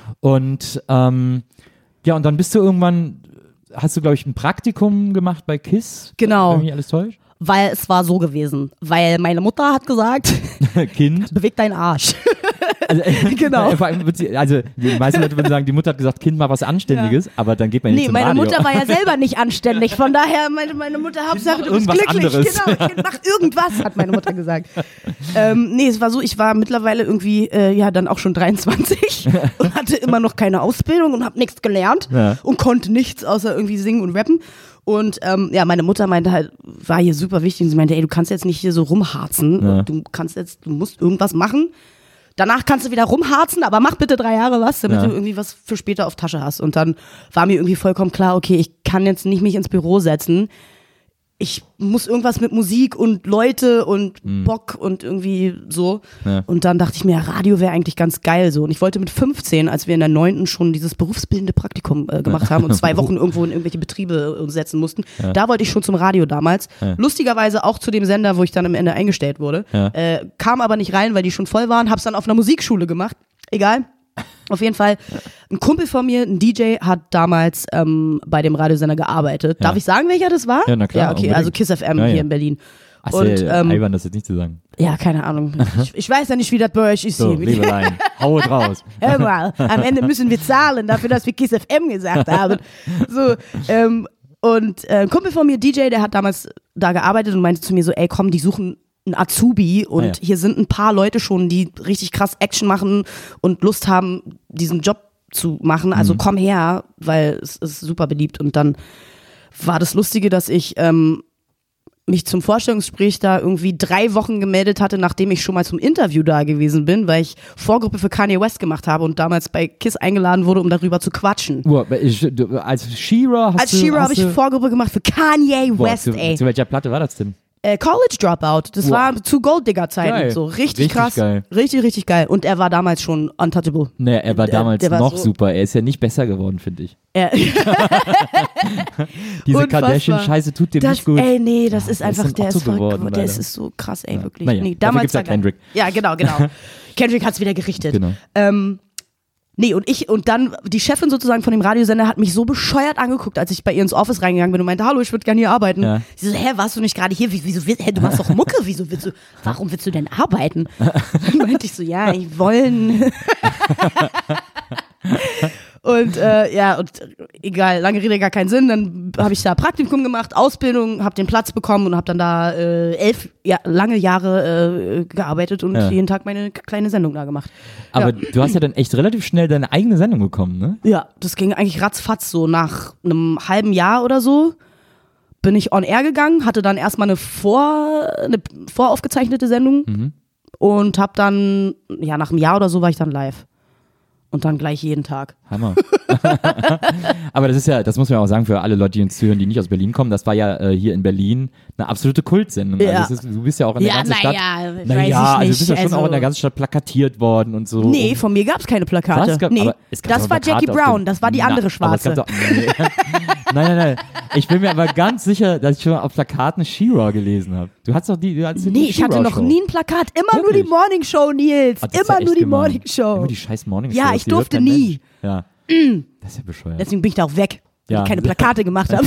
Und ähm, ja, und dann bist du irgendwann, hast du, glaube ich, ein Praktikum gemacht bei KISS. Genau. Wenn mich alles täuscht. Weil es war so gewesen. Weil meine Mutter hat gesagt, Kind. beweg deinen Arsch. Also, Genau. Vor allem wird sie, also die meisten Leute würden sagen, die Mutter hat gesagt, Kind, mach was Anständiges, aber dann geht man ja nicht Nee, zum meine Radio. Mutter war ja selber nicht anständig. Von daher, meine, meine Mutter, Hauptsache, du bist irgendwas glücklich. anderes. Genau, Kind, mach irgendwas, hat meine Mutter gesagt. ähm, nee, es war so, ich war mittlerweile irgendwie, äh, ja, dann auch schon dreiundzwanzig und hatte immer noch keine Ausbildung und habe nichts gelernt Ja. und konnte nichts außer irgendwie singen und rappen. Und ähm, ja, meine Mutter meinte halt, war hier super wichtig und sie meinte, ey, du kannst jetzt nicht hier so rumharzen. Ja. Du kannst jetzt, du musst irgendwas machen. Danach kannst du wieder rumharzen, aber mach bitte drei Jahre was, damit Ja. du irgendwie was für später auf Tasche hast. Und dann war mir irgendwie vollkommen klar, okay, ich kann jetzt nicht mich ins Büro setzen. Ich muss irgendwas mit Musik und Leute und Bock und irgendwie so. Ja. Und dann dachte ich mir, Radio wäre eigentlich ganz geil so. Und ich wollte mit fünfzehn, als wir in der neunten schon dieses berufsbildende Praktikum äh, gemacht haben und zwei Wochen irgendwo in irgendwelche Betriebe uns setzen mussten, da wollte ich schon zum Radio damals. Ja. Lustigerweise auch zu dem Sender, wo ich dann am Ende eingestellt wurde. Ja. Äh, kam aber nicht rein, weil die schon voll waren. Hab's dann auf einer Musikschule gemacht. Egal. Auf jeden Fall, ein Kumpel von mir, ein D J, hat damals ähm, bei dem Radiosender gearbeitet. Ja. Darf ich sagen, welcher das war? Ja, na klar, Ja, okay, unbedingt. also KISS F M Ja, hier ja. in Berlin. Achso, Und, ja, ähm, albern, das jetzt nicht zu sagen. Ja, keine Ahnung. Ich, ich weiß ja nicht, wie das bei euch ist. So, hier. Liebelein, haut raus. Hör mal, am Ende müssen wir zahlen dafür, dass wir Kiss F M gesagt haben. So, ähm, und äh, ein Kumpel von mir, D J, der hat damals da gearbeitet und meinte zu mir so, ey komm, die suchen einen Azubi und ah, ja. hier sind ein paar Leute schon, die richtig krass Action machen und Lust haben, diesen Job zu machen. Also mhm. komm her, weil es ist super beliebt. Und dann war das Lustige, dass ich ähm, mich zum Vorstellungsgespräch da irgendwie drei Wochen gemeldet hatte, nachdem ich schon mal zum Interview da gewesen bin, weil ich Vorgruppe für Kanye West gemacht habe und damals bei KISS eingeladen wurde, um darüber zu quatschen. Boah, ich, du, als She-Ra hast Als du... She-Ra hast habe ich du- Vorgruppe gemacht für Kanye Boah, West, zu, ey. zu welcher Platte war das denn? Äh, College Dropout, das Wow. war zu Golddigger-Zeiten Geil. so. Richtig, Richtig krass. geil. Richtig, richtig geil. Und er war damals schon untouchable. Nee, er war Der- damals der war noch so- super. Er ist ja nicht besser geworden, finde ich. Er, Diese Unfassbar. Kardashian-Scheiße tut dem das, nicht gut. ey, nee, das ist der ist einfach, ein der Otto ist verrückt geworden, geworden. Der ist, leider. ist so krass, ey, Ja. wirklich. Naja, nee, dafür damals gibt's ja war geil. Kendrick. Ja, genau, genau. Kendrick hat's wieder gerichtet. Genau. Ähm, nee, und ich, und dann, die Chefin sozusagen von dem Radiosender hat mich so bescheuert angeguckt, als ich bei ihr ins Office reingegangen bin und meinte, hallo, ich würde gerne hier arbeiten. Ja. Sie so, hä, warst du nicht gerade hier? Wie- Wieso, willst- hä, du machst doch Mucke, wieso willst du, warum willst du denn arbeiten? Dann meinte ich so, ja, ich wollen. Und äh, ja, und äh, egal, lange Rede, gar keinen Sinn. Dann habe ich da Praktikum gemacht, Ausbildung, habe den Platz bekommen und habe dann da äh, elf ja, lange Jahre äh, gearbeitet und Ja. jeden Tag meine kleine Sendung da gemacht. Aber ja. du hast ja dann echt relativ schnell deine eigene Sendung bekommen, ne? Ja, das ging eigentlich ratzfatz so. Nach einem halben Jahr oder so bin ich on air gegangen, hatte dann erstmal eine, vor, eine voraufgezeichnete Sendung Mhm. und habe dann, ja, nach einem Jahr oder so war ich dann live. Und dann gleich jeden Tag. Hammer. Aber das ist ja, das muss man auch sagen für alle Leute, die uns zuhören, die nicht aus Berlin kommen, das war ja äh, hier in Berlin eine absolute Kultsendung. Ja. Also es ist, du bist ja auch in der Ja, ganzen na Stadt. ja, weiß naja, ich also du nicht. bist ja schon Also- auch in der ganzen Stadt plakatiert worden und so. Nee, von mir gab es keine Plakate. Was? Gab- nee, aber es gab das doch war Plakate Jackie auf Brown, dem- das war die Na, andere aber es Schwarze. gab doch, nee. Nein, nein, nein. Ich bin mir aber ganz sicher, dass ich schon mal auf Plakaten She-Ra gelesen habe. Du hattest doch die, du hattest Nee, die ich hatte noch She-Ra-Show. nie ein Plakat. Immer nur Wirklich? die Morning Show, Nils. Ah, das ist Immer ja nur echt die gemein. Morning Show. Immer die scheiß Morning Show. Ja, ich durfte nie. Ja. Das ist ja bescheuert. Deswegen bin ich da auch weg, weil Ja. ich keine Plakate gemacht habe.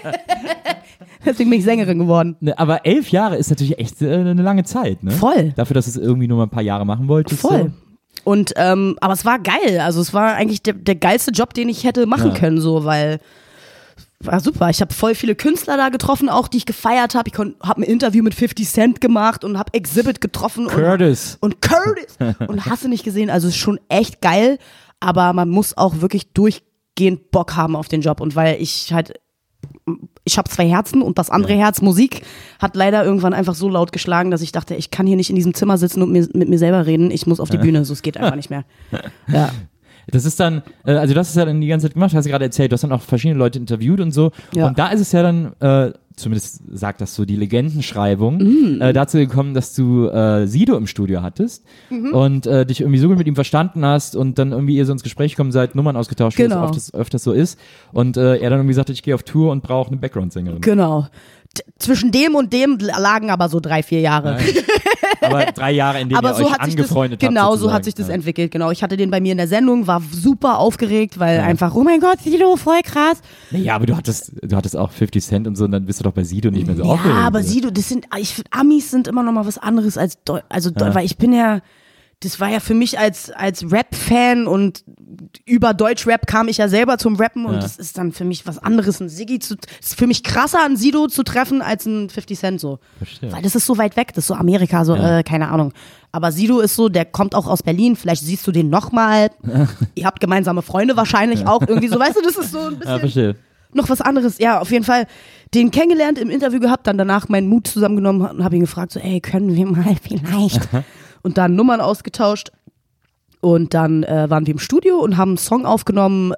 Deswegen bin ich Sängerin geworden. Ne, aber elf Jahre ist natürlich echt äh, eine lange Zeit, ne? Voll. Dafür, dass du es irgendwie nur mal ein paar Jahre machen wolltest. Voll. Und ähm, aber es war geil. Also es war eigentlich der, der geilste Job, den ich hätte machen Ja. können, so, weil war super. Ich habe voll viele Künstler da getroffen, auch die ich gefeiert habe. Ich habe ein Interview mit fifty Cent gemacht und habe Exhibit getroffen. Curtis. Und, und Curtis. Und hast du nicht gesehen. Also es ist schon echt geil, aber man muss auch wirklich durchgehend Bock haben auf den Job. Und weil ich halt, ich habe zwei Herzen und das andere Herz, Musik, hat leider irgendwann einfach so laut geschlagen, dass ich dachte, ich kann hier nicht in diesem Zimmer sitzen und mir, mit mir selber reden. Ich muss auf die Bühne, so es geht einfach nicht mehr. Ja. Das ist dann, äh, also du hast es ja dann die ganze Zeit gemacht, hast du gerade erzählt, du hast dann auch verschiedene Leute interviewt und so. Ja. Und da ist es ja dann, äh, zumindest sagt das so die Legendenschreibung, Mhm. äh, dazu gekommen, dass du äh, Sido im Studio hattest Mhm. und äh, dich irgendwie so gut mit ihm verstanden hast und dann irgendwie ihr so ins Gespräch gekommen seid, Nummern ausgetauscht, wie Genau. das öfters, öfters so ist. Und äh, er dann irgendwie sagte, ich gehe auf Tour und brauche eine Background-Sängerin. Genau. T- Zwischen dem und dem lagen aber so drei, vier Jahre. Aber drei Jahre, in denen Aber ihr so euch hat sich das, angefreundet genau, habt. so sozusagen. hat sich das Ja. entwickelt, genau. Ich hatte den bei mir in der Sendung, war super aufgeregt, weil Ja. einfach, oh mein Gott, Sido, voll krass. Naja, aber du hattest, du hattest auch fifty Cent und so und dann bist du doch bei Sido nicht mehr so Ja, aufgeregt. aber oder? Sido, das sind, ich finde, Amis sind immer noch mal was anderes als, Deu also, Deu Ja. weil ich bin ja, das war ja für mich als, als Rap-Fan und über Deutsch-Rap kam ich ja selber zum Rappen und Ja. das ist dann für mich was anderes, ein Siggi zu, ist für mich krasser, einen Sido zu treffen als ein fifty Cent so. Verstehe. Weil das ist so weit weg, das ist so Amerika, so, Ja. äh, keine Ahnung. Aber Sido ist so, der kommt auch aus Berlin, vielleicht siehst du den nochmal. Ihr habt gemeinsame Freunde wahrscheinlich auch irgendwie so, weißt du, das ist so ein bisschen Ja, verstehe. noch was anderes. Ja, auf jeden Fall den kennengelernt, im Interview gehabt, dann danach meinen Mut zusammengenommen und habe ihn gefragt, so, ey, können wir mal vielleicht? Und dann Nummern ausgetauscht. Und dann äh, waren wir im Studio und haben einen Song aufgenommen,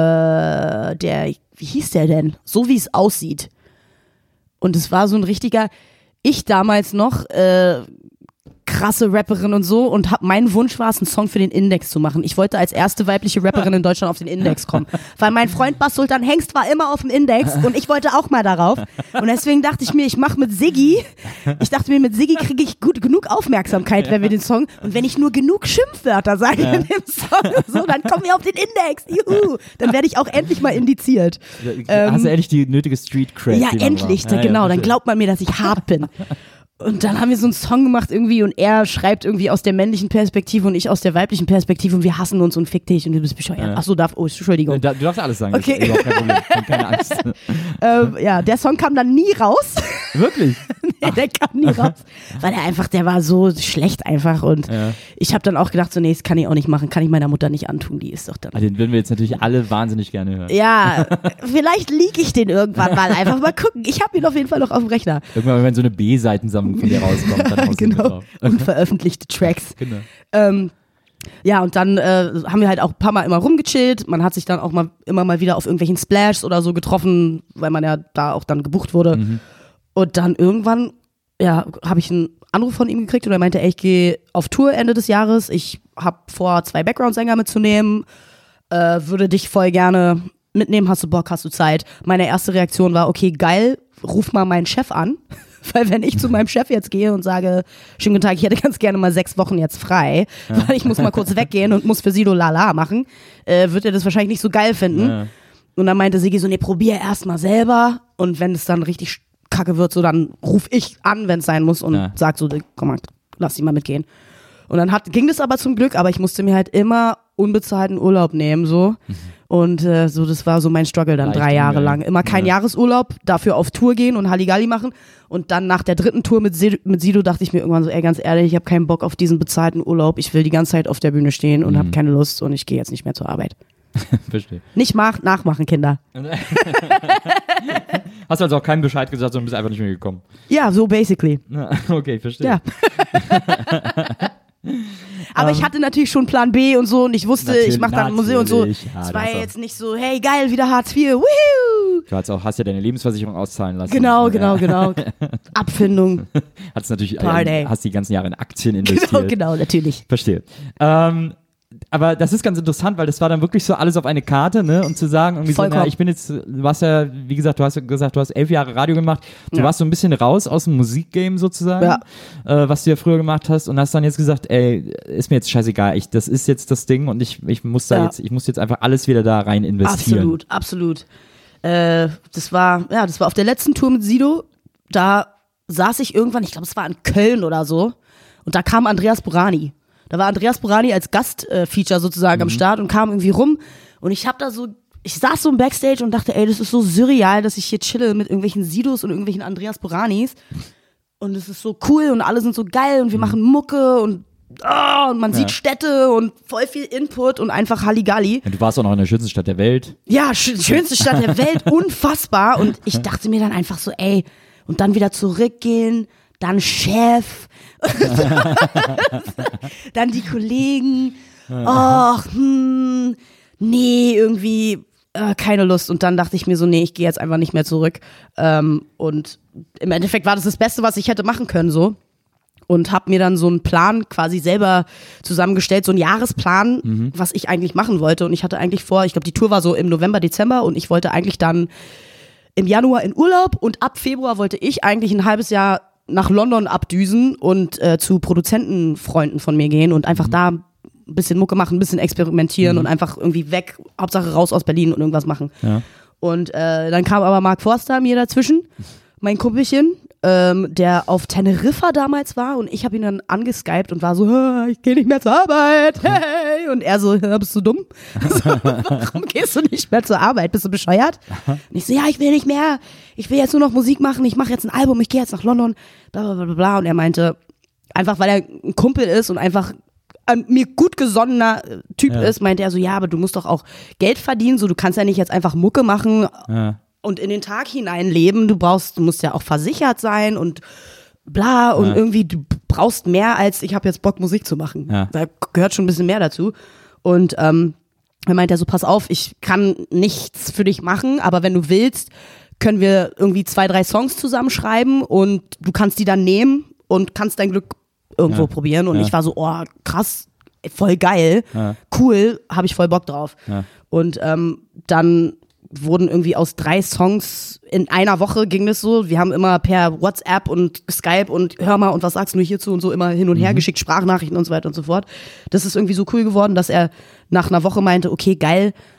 äh, der, wie hieß der denn? So wie es aussieht. Und es war so ein richtiger, ich damals noch, äh, krasse Rapperin und so und hab, mein Wunsch war es, einen Song für den Index zu machen. Ich wollte als erste weibliche Rapperin in Deutschland auf den Index kommen, weil mein Freund Bass Sultan Hengst war immer auf dem Index und ich wollte auch mal darauf und deswegen dachte ich mir, ich mache mit Siggi, ich dachte mir, mit Siggi kriege ich gut genug Aufmerksamkeit, wenn wir den Song, und wenn ich nur genug Schimpfwörter sage Ja. in dem Song, so, dann kommen wir auf den Index, juhu, dann werde ich auch endlich mal indiziert. Hast du endlich die nötige Street Cred? Ja, die man endlich, braucht? Ja, genau, ja, dann verstehe. glaubt man mir, dass ich hart bin. Und dann haben wir so einen Song gemacht irgendwie und er schreibt irgendwie aus der männlichen Perspektive und ich aus der weiblichen Perspektive und wir hassen uns und fick dich und du bist bescheuert. Ja. Achso, darf, oh, Entschuldigung. Du darfst alles sagen, Okay. das ist überhaupt kein Problem, keine Angst. ähm, ja, der Song kam dann nie raus. Wirklich? Nee, der kam nie raus, weil er einfach, der war so schlecht einfach und Ja. ich habe dann auch gedacht, so nee, das kann ich auch nicht machen, kann ich meiner Mutter nicht antun, die ist doch dann. Also den würden wir jetzt natürlich alle wahnsinnig gerne hören. Ja, vielleicht leak ich den irgendwann mal, einfach mal gucken. Ich habe ihn auf jeden Fall noch auf dem Rechner. Irgendwann, wenn so eine B-Seitensammlung von dir rauskommt, dann haust du den mit Genau, drauf. unveröffentlichte Tracks. Genau. Ähm, ja, und dann äh, haben wir halt auch ein paar Mal immer rumgechillt. Man hat sich dann auch mal immer mal wieder auf irgendwelchen Splashs oder so getroffen, weil man ja da auch dann gebucht wurde. Mhm. Und dann irgendwann, ja, habe ich einen Anruf von ihm gekriegt und er meinte, ey, ich gehe auf Tour Ende des Jahres. Ich habe vor, zwei Background-Sänger mitzunehmen. Äh, würde dich voll gerne mitnehmen. Hast du Bock, hast du Zeit? Meine erste Reaktion war, okay, geil, ruf mal meinen Chef an. Weil wenn ich zu meinem Chef jetzt gehe und sage, schönen guten Tag, ich hätte ganz gerne mal sechs Wochen jetzt frei, ja. weil ich muss mal kurz weggehen und muss für Sido Lala machen, äh, wird er das wahrscheinlich nicht so geil finden. Ja. Und dann meinte Sigi so, nee, probier erst mal selber und wenn es dann richtig kacke wird, so dann ruf ich an, wenn es sein muss und ja. sag so, komm mal, lass die mal mitgehen. Und dann hat, ging das aber zum Glück, aber ich musste mir halt immer unbezahlten Urlaub nehmen, so. Mhm. Und äh, so, das war so mein Struggle dann Leicht drei Jahre lang. Immer kein ja. Jahresurlaub, dafür auf Tour gehen und Halligalli machen. Und dann nach der dritten Tour mit Sido, mit Sido dachte ich mir irgendwann so, ey, ganz ehrlich, ich habe keinen Bock auf diesen bezahlten Urlaub. Ich will die ganze Zeit auf der Bühne stehen und mhm. habe keine Lust und ich gehe jetzt nicht mehr zur Arbeit. Verstehe. Nicht mach, nachmachen, Kinder. Hast du also auch keinem Bescheid gesagt, sondern bist einfach nicht mehr gekommen? Ja, so basically. Okay, verstehe. Ja. Aber um, ich hatte natürlich schon Plan B und so und ich wusste, ich mache dann ein Museum und so. Es ja, war ja jetzt nicht so, hey geil, wieder Hartz vier, wuhu! Du hast, auch, hast ja deine Lebensversicherung auszahlen lassen. Genau, genau, ja. genau. Abfindung. Hast natürlich, äh, hast die ganzen Jahre in Aktien investiert. Genau, genau, natürlich. Verstehe. Ähm, aber das ist ganz interessant, weil das war dann wirklich so alles auf eine Karte, ne? Und zu sagen, irgendwie Vollkommen. so, na, ich bin jetzt, du warst ja, wie gesagt, du hast ja gesagt, du hast elf Jahre Radio gemacht, du ja. warst so ein bisschen raus aus dem Musikgame sozusagen, ja. äh, was du ja früher gemacht hast und hast dann jetzt gesagt, ey, ist mir jetzt scheißegal, ich, das ist jetzt das Ding und ich, ich muss da ja. jetzt, ich muss jetzt einfach alles wieder da rein investieren. Absolut, absolut. Äh, das war, ja, das war auf der letzten Tour mit Sido, da saß ich irgendwann, ich glaube, es war in Köln oder so, und da kam Andreas Burani. Da war Andreas Burani als Gastfeature äh, sozusagen mhm. am Start und kam irgendwie rum und ich hab da so, ich saß so im Backstage und dachte, ey, das ist so surreal, dass ich hier chille mit irgendwelchen Sidos und irgendwelchen Andreas Buranis und es ist so cool und alle sind so geil und wir mhm. machen Mucke und, oh, und man ja. sieht Städte und voll viel Input und einfach Halligalli. Ja, du warst auch noch in der schönsten Stadt der Welt. Ja, sch- schönste Stadt der Welt, unfassbar und ich dachte mir dann einfach so, ey, und dann wieder zurückgehen, dann Chef, dann die Kollegen, ach, hm, nee, irgendwie äh, keine Lust. Und dann dachte ich mir so, nee, ich gehe jetzt einfach nicht mehr zurück. Ähm, und im Endeffekt war das das Beste, was ich hätte machen können, so. Und habe mir dann so einen Plan quasi selber zusammengestellt, so einen Jahresplan, mhm. was ich eigentlich machen wollte. Und ich hatte eigentlich vor, ich glaube, die Tour war so im November, Dezember und ich wollte eigentlich dann im Januar in Urlaub und ab Februar wollte ich eigentlich ein halbes Jahr nach London abdüsen und äh, zu Produzentenfreunden von mir gehen und einfach mhm. da ein bisschen Mucke machen, ein bisschen experimentieren mhm. und einfach irgendwie weg, Hauptsache raus aus Berlin und irgendwas machen. Ja. Und äh, dann kam aber Mark Forster mir dazwischen, mein Kumpelchen, ähm, der auf Teneriffa damals war und ich habe ihn dann angeskypt und war so, ich gehe nicht mehr zur Arbeit, hey! Und er so, bist du dumm? So, warum gehst du nicht mehr zur Arbeit? Bist du bescheuert? Und ich so, ja, ich will nicht mehr, ich will jetzt nur noch Musik machen, ich mache jetzt ein Album, ich gehe jetzt nach London, bla bla bla bla. Und er meinte, einfach weil er ein Kumpel ist und einfach ein mir gut gesonnener Typ ja. ist, meinte er so, ja, aber du musst doch auch Geld verdienen, so du kannst ja nicht jetzt einfach Mucke machen, ja. und in den Tag hinein leben, du brauchst, du musst ja auch versichert sein und bla und ja. irgendwie, du brauchst mehr als, ich habe jetzt Bock, Musik zu machen. Ja. Da gehört schon ein bisschen mehr dazu. Und ähm, er meint ja so, pass auf, ich kann nichts für dich machen, aber wenn du willst, können wir irgendwie zwei, drei Songs zusammenschreiben und du kannst die dann nehmen und kannst dein Glück irgendwo ja. probieren. Und ja. ich war so, oh, krass, voll geil, ja. cool, habe ich voll Bock drauf. Ja. Und ähm, dann wurden irgendwie aus drei Songs in einer Woche ging das so. Wir haben immer per WhatsApp und Skype und hör mal und was sagst du hierzu und so immer hin und her mhm. geschickt, Sprachnachrichten und so weiter und so fort. Das ist irgendwie so cool geworden, dass er nach einer Woche meinte, okay, geil,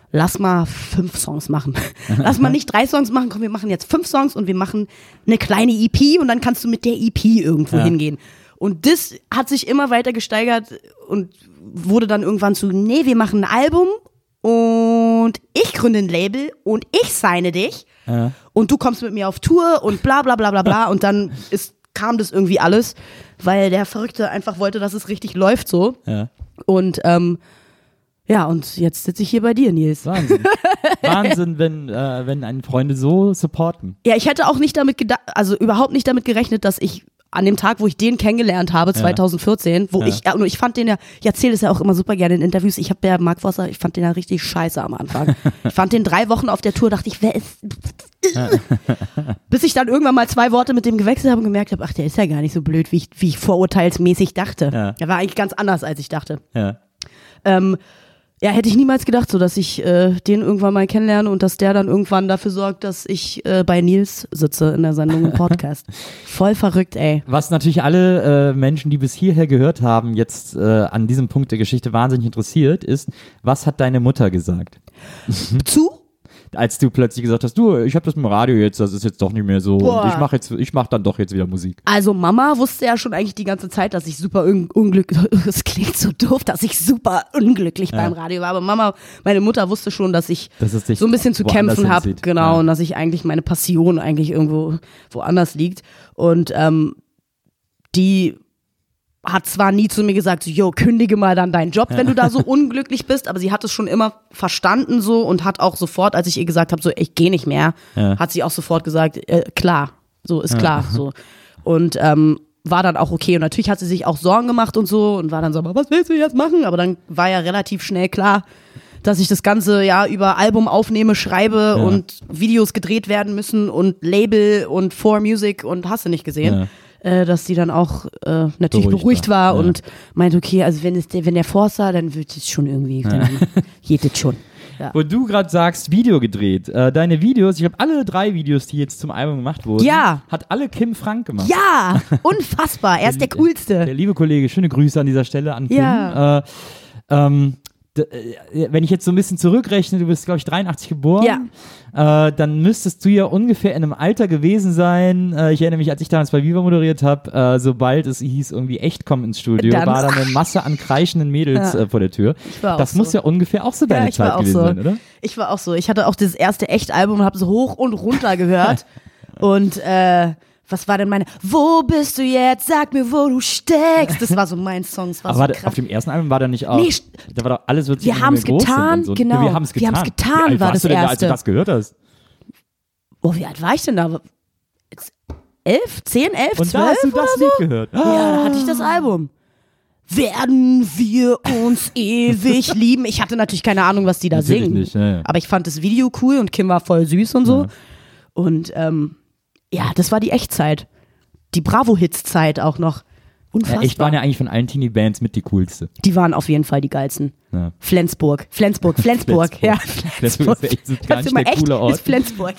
lass mal fünf Songs machen. Lass mal nicht drei Songs machen, komm, wir machen jetzt fünf Songs und wir machen eine kleine E P und dann kannst du mit der E P irgendwo Ja. hingehen. Und das hat sich immer weiter gesteigert und wurde dann irgendwann zu, nee, wir machen ein Album und ich gründe ein Label und ich signe dich Ja. und du kommst mit mir auf Tour und bla bla bla bla bla und dann ist, kam das irgendwie alles, weil der Verrückte einfach wollte, dass es richtig läuft so. Ja. Und ähm, ja, und jetzt sitze ich hier bei dir, Nils. Wahnsinn. Wahnsinn, wenn, äh, wenn einen Freunde so supporten. Ja, ich hätte auch nicht damit gedacht, also überhaupt nicht damit gerechnet, dass ich an dem Tag, wo ich den kennengelernt habe, zwanzig vierzehn, wo Ja. ich, und ich fand den ja, ich erzähle es ja auch immer super gerne in Interviews, ich habe ja Mark Forster, ich fand den ja richtig scheiße am Anfang. Ich fand den drei Wochen auf der Tour, dachte ich, wer ist, bis ich dann irgendwann mal zwei Worte mit dem gewechselt habe und gemerkt habe, ach, der ist ja gar nicht so blöd, wie ich, wie ich vorurteilsmäßig dachte. Ja. Der war eigentlich ganz anders, als ich dachte. Ja. Ähm, ja, hätte ich niemals gedacht, so dass ich äh, den irgendwann mal kennenlerne und dass der dann irgendwann dafür sorgt, dass ich äh, bei Nils sitze in der Sendung im Podcast. Voll verrückt, ey. Was natürlich alle äh, Menschen, die bis hierher gehört haben, jetzt äh, an diesem Punkt der Geschichte wahnsinnig interessiert, ist, was hat deine Mutter gesagt? Zu? Als du plötzlich gesagt hast, du, ich habe das mit dem Radio jetzt, das ist jetzt doch nicht mehr so Boah. und ich mache jetzt, ich mache dann doch jetzt wieder Musik. Also Mama wusste ja schon eigentlich die ganze Zeit, dass ich super un unglücklich, es klingt so doof, dass ich super unglücklich Ja. beim Radio war, aber Mama, meine Mutter wusste schon, dass ich Dass es dich so ein bisschen zu woanders kämpfen habe, hinzieht. genau, Ja. und dass ich eigentlich meine Passion eigentlich irgendwo woanders liegt und ähm, die hat zwar nie zu mir gesagt, so, yo, kündige mal dann deinen Job, wenn du da so unglücklich bist, aber sie hat es schon immer verstanden so und hat auch sofort, als ich ihr gesagt habe, so, ich gehe nicht mehr, Ja. hat sie auch sofort gesagt, äh, klar, so ist klar, so. Und ähm, war dann auch okay und natürlich hat sie sich auch Sorgen gemacht und so und war dann so, aber was willst du jetzt machen? Aber dann war ja relativ schnell klar, dass ich das ganze Jahr über Album aufnehme, schreibe Ja. und Videos gedreht werden müssen und Label und For Music und hast du nicht gesehen. Ja. Äh, dass die dann auch äh, natürlich Beruhigt beruhigt, war. war, Ja. und meinte, okay, also wenn es der, wenn der Forster, dann wird es schon irgendwie, dann geht es schon. Ja. Wo du gerade sagst, Video gedreht. Äh, deine Videos, ich habe alle drei Videos, die jetzt zum Album gemacht wurden, Ja. hat alle Kim Frank gemacht. Ja, unfassbar, er ist der Der Coolste. liebe Kollege, schöne Grüße an dieser Stelle an Kim. Ja. Äh, ähm, d- äh, wenn ich jetzt so ein bisschen zurückrechne, du bist, glaube ich, dreiundachtzig geboren, äh, dann müsstest du ja ungefähr in einem Alter gewesen sein. Äh, ich erinnere mich, als ich damals bei Viva moderiert habe, äh, sobald es hieß, irgendwie echt kommen ins Studio, Dann- war da eine Masse an kreischenden Mädels Ja. äh, vor der Tür. Ich war auch Das muss so. ja ungefähr auch so deine Ja, ich war Zeit auch gewesen so. sein, oder? Ich war auch so. Ich hatte auch das erste Echt-Album und habe so hoch und runter gehört. Und äh, was war denn meine? Wo bist du jetzt? Sag mir, wo du steckst. Das war so mein Song. Das war Aber so war da- krass. auf dem ersten Album war da nicht auch, Nee, st- da war doch alles wird sich Wir immer haben's mehr groß getan, und so. genau. Wir haben es Wir getan. haben's getan, Wie alt war warst das du denn da, als du erste. das gehört hast? Oh, wie alt war ich denn da? Jetzt elf? Zehn, elf, Und da zwölf hast du oder das so? Lied gehört. Ja, da hatte ich das Album. Werden wir uns ewig lieben? Ich hatte natürlich keine Ahnung, was die da Natürlich singen. nicht, ja, ja. Aber ich fand das Video cool und Kim war voll süß und so. Ja. Und ähm, ja, das war die Echtzeit. Die Bravo-Hits-Zeit auch noch. Ja, Unfassbar. echt waren ja eigentlich von allen Teenie-Bands mit die coolste. Die waren auf jeden Fall die geilsten. Ja. Flensburg. Flensburg, Flensburg. Flensburg. Ja, Flensburg ist echt so gar Das nicht immer der echt coole Ort. ist Flensburg.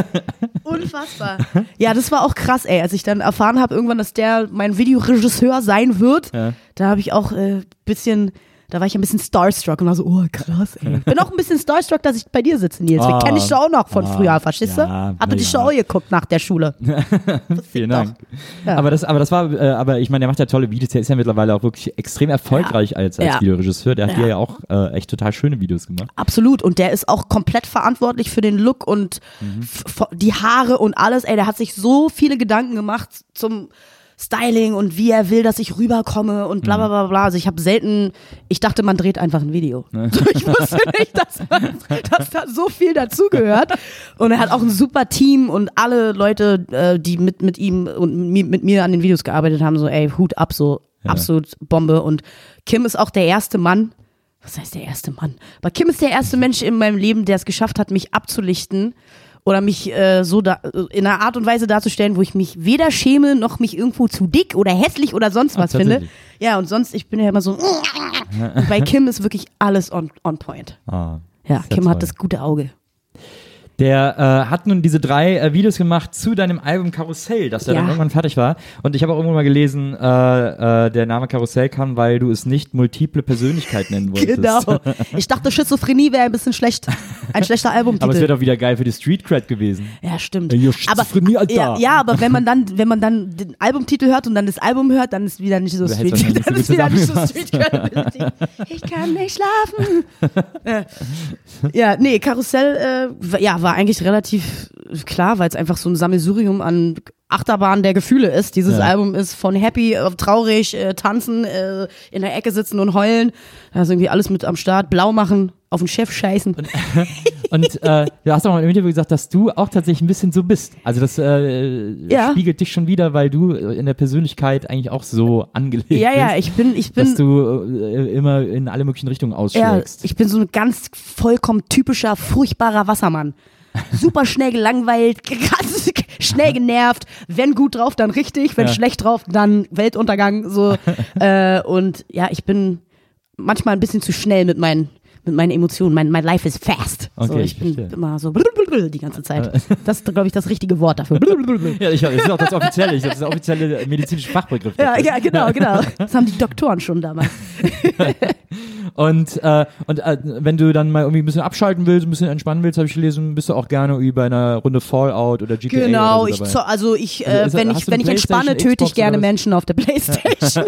Unfassbar. Ja, das war auch krass, ey. Als ich dann erfahren habe, irgendwann, dass der mein Videoregisseur sein wird, Ja. da habe ich auch ein äh, bisschen, da war ich ein bisschen starstruck und war so, oh krass, ey. Bin auch ein bisschen starstruck, dass ich bei dir sitze, Nils. Wir Ah. kennen dich doch auch noch von Ah. früher, verstehst du? Ja, Hab na dich ja. schon auch geguckt nach der Schule. Vielen Dank. Ja. Aber das, aber das war, äh, aber ich meine, der macht ja tolle Videos. Der ist ja mittlerweile auch wirklich extrem erfolgreich als, als Ja. Videoregisseur. Der hat Ja. hier ja auch äh, echt total schöne Videos gemacht. Absolut. Und der ist auch komplett verantwortlich für den Look und f- f- die Haare und alles. Ey, der hat sich so viele Gedanken gemacht zum Styling und wie er will, dass ich rüberkomme und bla bla bla bla. Also ich habe selten, ich dachte, man dreht einfach ein Video. Ich wusste nicht, dass, man, dass da so viel dazugehört. Und er hat auch ein super Team und alle Leute, äh, die mit, mit ihm und mi- mit mir an den Videos gearbeitet haben, so ey, Hut ab, so Ja. absolut Bombe. Und Kim ist auch der erste Mann, was heißt der erste Mann? Aber Kim ist der erste Mensch in meinem Leben, der es geschafft hat, mich abzulichten oder mich äh, so da, in einer Art und Weise darzustellen, wo ich mich weder schäme, noch mich irgendwo zu dick oder hässlich oder sonst Ah, was finde. tatsächlich. Ja, und sonst, ich bin ja immer so, und bei Kim ist wirklich alles on, on point. Ah, Ja, ist ja Kim toll. hat das gute Auge. Der äh, hat nun diese drei äh, Videos gemacht zu deinem Album Karussell, das ja, Ja. dann irgendwann fertig war. Und ich habe auch irgendwann mal gelesen, äh, äh, der Name Karussell kam, weil du es nicht multiple Persönlichkeit nennen wolltest. Genau. Ich dachte, Schizophrenie wäre ein bisschen schlecht. Ein schlechter Albumtitel. Aber es wäre doch wieder geil für die Street Cred gewesen. Ja, stimmt. Ja, aber, Schizophrenie, Alter. ja, ja, aber wenn man dann, wenn man dann den Albumtitel hört und dann das Album hört, dann ist wieder nicht so Du hättest Street. wahrscheinlich Dann nicht ist wieder nicht so zusammengefasst. Street. Ich kann nicht schlafen. äh, ja, nee, Karussell, äh, ja, war eigentlich relativ klar, weil es einfach so ein Sammelsurium an Achterbahn der Gefühle ist. Dieses Ja. Album ist von happy auf traurig, äh, tanzen, äh, in der Ecke sitzen und heulen. Da ist irgendwie alles mit am Start. Blau machen, auf den Chef scheißen. Und äh, du hast auch mal im Interview gesagt, dass du auch tatsächlich ein bisschen so bist. Also das äh, Ja. spiegelt dich schon wieder, weil du in der Persönlichkeit eigentlich auch so angelegt ja, bist. ja, ich bin, ich bin. dass du äh, immer in alle möglichen Richtungen Ja, ausschlägst. ich bin so ein ganz vollkommen typischer, furchtbarer Wassermann. Super schnell gelangweilt, ganz schnell genervt. Wenn gut drauf, dann richtig. Wenn Ja. schlecht drauf, dann Weltuntergang. So. äh, und ja, ich bin manchmal ein bisschen zu schnell mit meinen, mit meinen Emotionen. Mein, mein Life is fast. So, Okay, ich ich bin verstehe. immer so die ganze Zeit. Das ist, glaube ich, das richtige Wort dafür. Ja, ich, das ist auch das offizielle, ich, das ist der offizielle medizinische Fachbegriff. Ja, dafür. ja, genau, genau. Das haben die Doktoren schon damals. Und, äh, und äh, wenn du dann mal irgendwie ein bisschen abschalten willst, ein bisschen entspannen willst, habe ich gelesen, bist du auch gerne irgendwie bei einer Runde Fallout oder G T A Genau, oder ich so dabei. zo- also ich, Also äh, ist- wenn hast ich, du wenn eine ich entspanne, PlayStation, töte ich Xbox gerne oder was? Menschen auf der Playstation.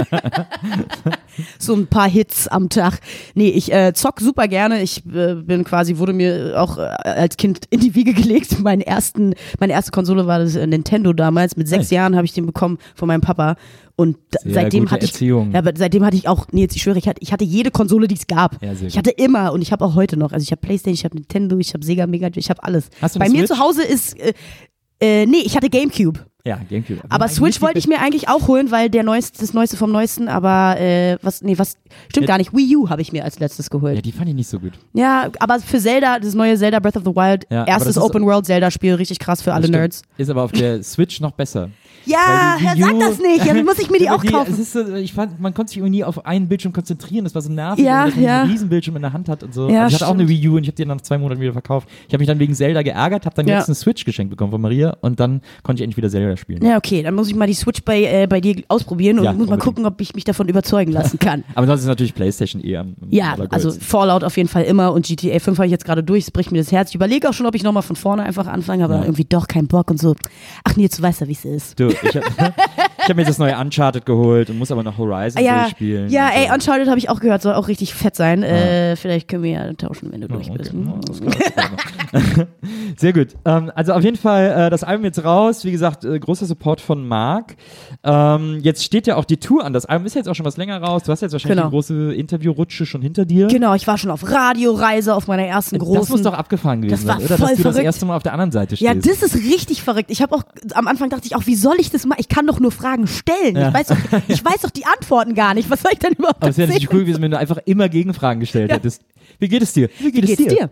So ein paar Hits am Tag. Nee, ich äh, zock super gerne. Ich äh, bin quasi, wurde mir auch äh, als Kind in die Wiege gelegt. Mein ersten, meine erste Konsole war das äh, Nintendo damals. Mit sechs Hey. Jahren habe ich den bekommen von meinem Papa. Und da- Sehr seitdem gute hatte ich, Erziehung. ja, aber seitdem hatte ich auch, nee, jetzt ich schwöre, ich hatte, ich hatte jede Konsole, die es gab. Ja, sehr ich gut. hatte immer und ich habe auch heute noch. Also ich habe Playstation, ich habe Nintendo, ich habe Sega Mega, ich habe alles. Hast du Bei eine mir Switch? zu Hause ist, äh, äh, nee, ich hatte Gamecube. Ja, Gamecube. Aber Switch wollte ich mir eigentlich auch holen, weil der neueste, das Neueste vom Neuesten, aber äh, was, nee, was, stimmt Ja. gar nicht. Wii U habe ich mir als letztes Ja, geholt. die fand ich nicht so gut. Ja, aber für Zelda, das neue Zelda Breath of the Wild, Ja, aber erstes das ist- Open-World-Zelda-Spiel, richtig krass für alle Stimmt. Nerds. Ist aber auf der Switch noch besser. Ja, Weil die Herr, Wii sag U- das nicht, dann muss ich mir die Aber auch kaufen. Es ist so, ich fand, man konnte sich irgendwie nie auf einen Bildschirm konzentrieren. Das war so nervig, Ja, wenn man ja. einen Riesen-Bildschirm in der Hand hat und so. Ja, Also ich hatte auch eine stimmt. Wii U und ich habe die dann nach zwei Monaten wieder verkauft. Ich habe mich dann wegen Zelda geärgert, habe dann Ja. jetzt eine Switch geschenkt bekommen von Maria und dann konnte ich endlich wieder Zelda spielen. Ja, okay, dann muss ich mal die Switch bei, äh, bei dir ausprobieren und Ja, muss mal unbedingt. gucken, ob ich mich davon überzeugen lassen kann. Aber sonst ist natürlich PlayStation eher am am Ja, allergeilsten. also Fallout auf jeden Fall immer und G T A fünf habe ich jetzt gerade durch, es bricht mir das Herz. Ich überlege auch schon, ob ich nochmal von vorne einfach anfange, aber Ja. irgendwie doch kein Bock und so. Ach nee, jetzt weißt du, wie es ist. Du, ich habe hab mir jetzt das neue Uncharted geholt und muss aber noch Horizon Ja, durchspielen. ja, und ey, so. Uncharted habe ich auch gehört, soll auch richtig fett sein. Äh, vielleicht können wir ja tauschen, wenn du durch okay. bist. Ja, alles klar. Sehr gut. Ähm, also auf jeden Fall äh, das Album jetzt raus. Wie gesagt, äh, großer Support von Marc. Ähm, jetzt steht ja auch die Tour an. Das Album ist jetzt auch schon was länger raus. Du hast jetzt wahrscheinlich Genau. die große Interviewrutsche schon hinter dir. Genau, ich war schon auf Radioreise auf meiner ersten großen. Das muss doch abgefahren gewesen Das war sein, oder? voll Dass du das verrückt. erste Mal auf der anderen Seite Ja, stehst. das ist richtig verrückt. Ich habe auch, am Anfang dachte ich auch, wie soll ich das machen? Ich kann doch nur Fragen stellen. Ja. Ich, weiß doch, ich weiß doch die Antworten gar nicht. Was soll ich denn überhaupt Aber es wäre erzählen? natürlich cool gewesen, wenn du einfach immer Gegenfragen gestellt Ja. hättest. Wie geht es dir? Wie geht, Wie geht's dir?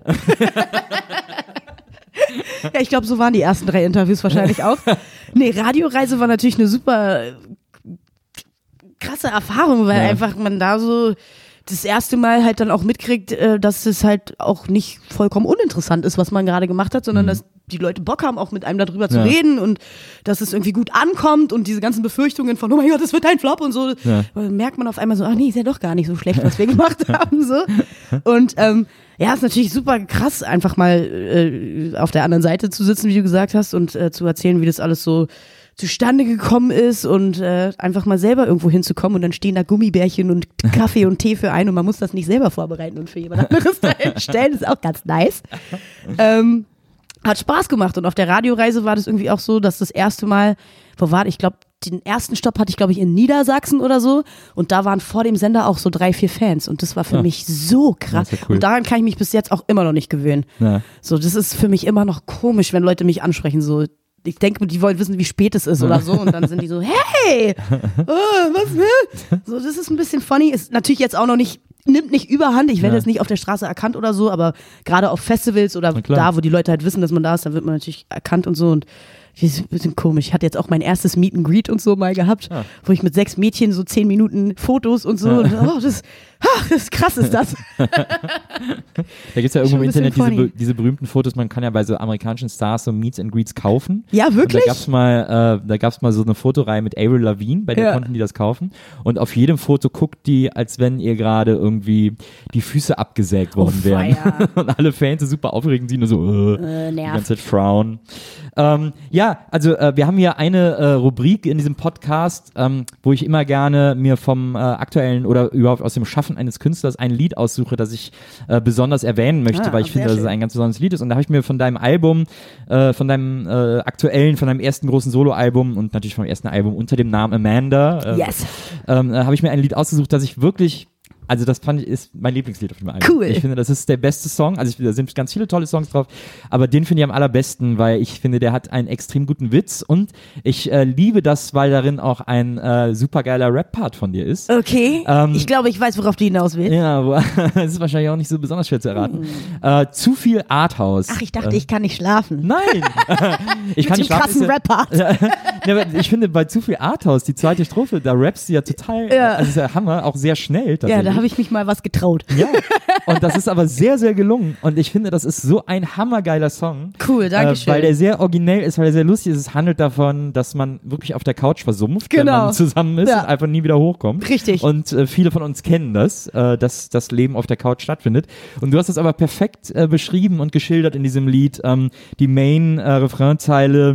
Ja, ich glaube, so waren die ersten drei Interviews wahrscheinlich auch. Nee, Radioreise war natürlich eine super äh, krasse Erfahrung, weil Ja. einfach man da so das erste Mal halt dann auch mitkriegt, äh, dass es halt auch nicht vollkommen uninteressant ist, was man gerade gemacht hat, sondern dass die Leute Bock haben, auch mit einem darüber zu Ja. reden und dass es irgendwie gut ankommt und diese ganzen Befürchtungen von, oh mein Gott, das wird ein Flop und so, Ja. dann merkt man auf einmal so, ach nee, ist ja doch gar nicht so schlecht, was wir gemacht haben, so. Und, ähm, ja, ist natürlich super krass, einfach mal äh, auf der anderen Seite zu sitzen, wie du gesagt hast, und äh, zu erzählen, wie das alles so zustande gekommen ist und äh, einfach mal selber irgendwo hinzukommen und dann stehen da Gummibärchen und Kaffee und Tee für einen und man muss das nicht selber vorbereiten und für jemand anderes dahin stellen, ist auch ganz nice. Ähm, hat Spaß gemacht und auf der Radioreise war das irgendwie auch so, dass das erste Mal, wo war ich glaube, den ersten Stopp hatte ich glaube ich in Niedersachsen oder so und da waren vor dem Sender auch so drei, vier Fans und das war für Ja. mich so krass Ja, ist ja cool. und daran kann ich mich bis jetzt auch immer noch nicht gewöhnen. Ja. So, das ist für mich immer noch komisch, wenn Leute mich ansprechen, so. Ich denke, die wollen wissen, wie spät es ist oder so und dann sind die so, hey, oh, was, ne? So, das ist ein bisschen funny, ist natürlich jetzt auch noch nicht, nimmt nicht überhand, ich werde Ja. jetzt nicht auf der Straße erkannt oder so, aber gerade auf Festivals oder Na klar. da, wo die Leute halt wissen, dass man da ist, dann wird man natürlich erkannt und so und das ist ein bisschen komisch. Ich hatte jetzt auch mein erstes Meet and Greet und so mal gehabt, Ah. wo ich mit sechs Mädchen so zehn Minuten Fotos und so, und, oh, das Ach, das ist krass ist das. Da gibt es ja irgendwo Schon im ein bisschen Internet diese, funny. be- diese berühmten Fotos, man kann ja bei so amerikanischen Stars so Meets and Greets kaufen. Ja, Und wirklich? da gab's mal, äh, da gab's mal so eine Fotoreihe mit Avril Lavigne, bei der Ja. konnten die das kaufen. Und auf jedem Foto guckt die, als wenn ihr gerade irgendwie die Füße abgesägt worden Oh, wären. feier. Und alle Fans sind super aufregend, die nur so äh, Äh, die nervt. ganze Zeit frownen. Ähm, ja, also äh, wir haben hier eine äh, Rubrik in diesem Podcast, ähm, wo ich immer gerne mir vom äh, aktuellen oder überhaupt aus dem Schaffen eines Künstlers ein Lied aussuche, das ich äh, besonders erwähnen möchte, Ah, weil ich sehr finde, dass es schön. ein ganz besonderes Lied ist. Und da habe ich mir von deinem Album, äh, von deinem äh, aktuellen, von deinem ersten großen Soloalbum und natürlich vom ersten Album unter dem Namen Amanda, äh, Yes. ähm, äh, habe ich mir ein Lied ausgesucht, das ich wirklich, also das fand ich, ist mein Lieblingslied auf dem Album. Cool. Ich finde, das ist der beste Song, also ich, da sind ganz viele tolle Songs drauf, aber den finde ich am allerbesten, weil ich finde, der hat einen extrem guten Witz und ich äh, liebe das, weil darin auch ein äh, supergeiler Rap-Part von dir ist. Okay. Ähm, ich glaube, ich weiß, worauf du hinaus willst. Ja, wo- das ist wahrscheinlich auch nicht so besonders schwer zu erraten. Äh, zu viel Arthouse. Ach, ich dachte, äh, ich kann nicht schlafen. Nein! ich kann Mit nicht dem schlafen, krassen ist ja- Rap-Part. Ja, aber ich finde, bei zu viel Arthouse, die zweite Strophe, da rappst du ja total, Ja. also ist ja Hammer, auch sehr schnell Ja, tatsächlich. da habe ich mich mal was getraut. Ja, und das ist aber sehr, sehr gelungen. Und ich finde, das ist so ein hammergeiler Song. Cool, danke Äh, schön. weil der sehr originell ist, weil er sehr lustig ist. Es handelt davon, dass man wirklich auf der Couch versumpft, wenn Genau. man zusammen ist Ja. und einfach nie wieder hochkommt. Richtig. Und äh, viele von uns kennen das, äh, dass das Leben auf der Couch stattfindet. Und du hast es aber perfekt äh, beschrieben und geschildert in diesem Lied. Ähm, die Main-Refrainzeile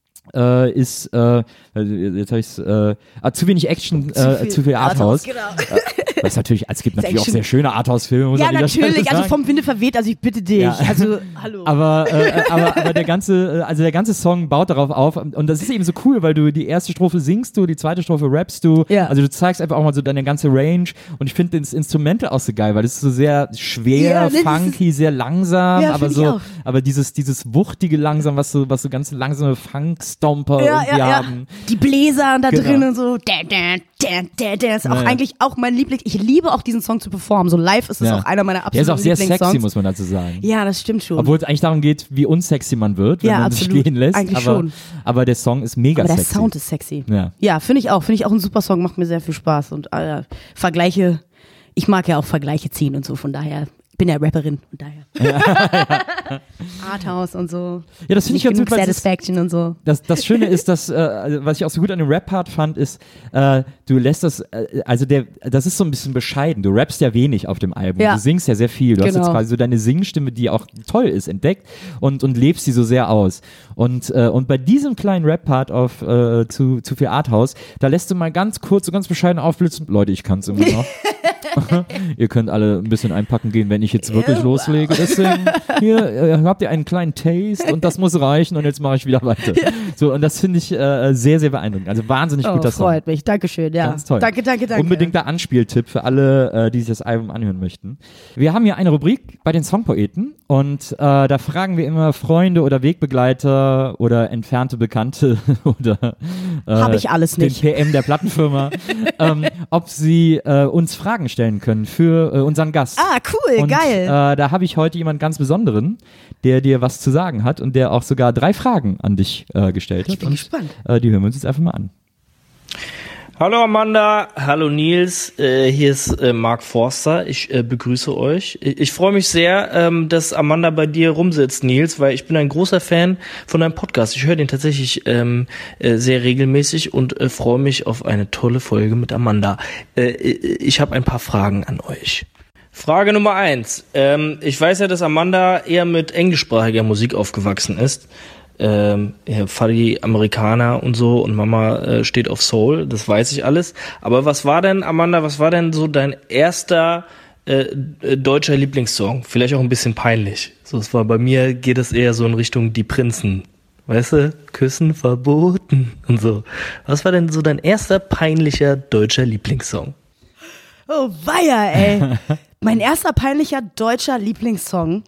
äh, ist, äh, jetzt habe ich es, äh, ah, zu wenig Action, äh, zu viel Arthouse. Genau. Was natürlich, also es gibt natürlich auch Action. sehr schöne Arthouse-Filme. muss Ja, man an dieser Stelle natürlich. Also sagen. vom Winde verweht, also ich bitte dich. Ja. Also, hallo. Aber, äh, aber, aber der ganze, äh, also der ganze Song baut darauf auf und das ist eben so cool, weil du die erste Strophe singst du, die zweite Strophe rappst du, Ja. also du zeigst einfach auch mal so deine ganze Range und ich finde das Instrumental auch so geil, weil es ist so sehr schwer, Ja, das ist- funky, sehr langsam, Ja, aber find ich so, auch. aber dieses, dieses wuchtige langsam, was so, was so ganz langsame Funk-Stomper ja, irgendwie ja, ja. haben. Die Bläser da Genau. drin und so. Da, da, da, da, da. Ist auch Ja, ja. eigentlich auch mein Lieblings. Ich liebe auch diesen Song zu performen. So live ist es Ja. auch einer meiner Der absoluten ist auch sehr Lieblingssongs. sexy, muss man dazu sagen. Ja, das stimmt schon. Obwohl es eigentlich darum geht, wie unsexy man wird, wenn Ja, man sich absolut. gehen lässt. Eigentlich aber, schon. aber der Song ist mega Aber der sexy. Sound ist sexy. Ja. Ja, finde ich auch. Finde ich auch ein super Song. Macht mir sehr viel Spaß. Und äh, Vergleiche, ich mag ja auch Vergleiche ziehen und so. Von daher, ich bin ja Rapperin. Von daher. Arthouse und so. Ja, das finde ich Nicht ganz genug gut, weil es ist, Satisfaction und so. Das, das Schöne ist, dass, äh, also was ich auch so gut an dem Rap-Part fand, ist, äh, du lässt das, äh, also der, das ist so ein bisschen bescheiden. Du rappst ja wenig auf dem Album. Ja. Du singst ja sehr viel. Du hast Genau. jetzt quasi so deine Singstimme, die auch toll ist, entdeckt und, und lebst sie so sehr aus. Und, äh, und bei diesem kleinen Rap-Part auf äh, zu, zu viel Arthouse, da lässt du mal ganz kurz, so ganz bescheiden aufblitzen. Leute, ich kann's immer noch. Ihr könnt alle ein bisschen einpacken gehen, wenn ich jetzt wirklich loslege. Deswegen, hier äh, habt ihr einen kleinen Taste und das muss reichen und jetzt mache ich wieder weiter. So, und das finde ich äh, sehr, sehr beeindruckend. Also wahnsinnig Oh, guter Song. freut mich. Dankeschön. Ja. Ganz toll. Danke, danke, danke. Unbedingter Anspieltipp für alle, äh, die sich das Album anhören möchten. Wir haben hier eine Rubrik bei den Songpoeten und äh, da fragen wir immer Freunde oder Wegbegleiter oder entfernte Bekannte oder äh, Hab ich alles den nicht. P M der Plattenfirma, ähm, ob sie äh, uns Fragen stellen können für äh, unseren Gast. Ah, cool, und, geil. Äh, da habe ich heute jemand ganz Besonderen, der dir was zu sagen hat und der auch sogar drei Fragen an dich äh, gestellt hat. Ich bin und, gespannt. Äh, die hören wir uns jetzt einfach mal an. Hallo Amanda, hallo Nils, äh, hier ist äh, Marc Forster, ich äh, begrüße euch. Ich, ich freue mich sehr, ähm, dass Amanda bei dir rumsitzt, Nils, weil ich bin ein großer Fan von deinem Podcast. Ich höre den tatsächlich ähm, äh, sehr regelmäßig und äh, freue mich auf eine tolle Folge mit Amanda. Äh, ich habe ein paar Fragen an euch. Frage Nummer eins. Ähm, ich weiß ja, dass Amanda eher mit englischsprachiger Musik aufgewachsen ist. Ähm, ja, Fadi Amerikaner und so und Mama äh, steht auf Soul, das weiß ich alles. Aber was war denn, Amanda, was war denn so dein erster äh, äh, deutscher Lieblingssong? Vielleicht auch ein bisschen peinlich. So, es war bei mir, geht es eher so in Richtung Die Prinzen. Weißt du, Küssen verboten und so. Was war denn so dein erster peinlicher deutscher Lieblingssong? Oh, weia, ey. Mein erster peinlicher deutscher Lieblingssong,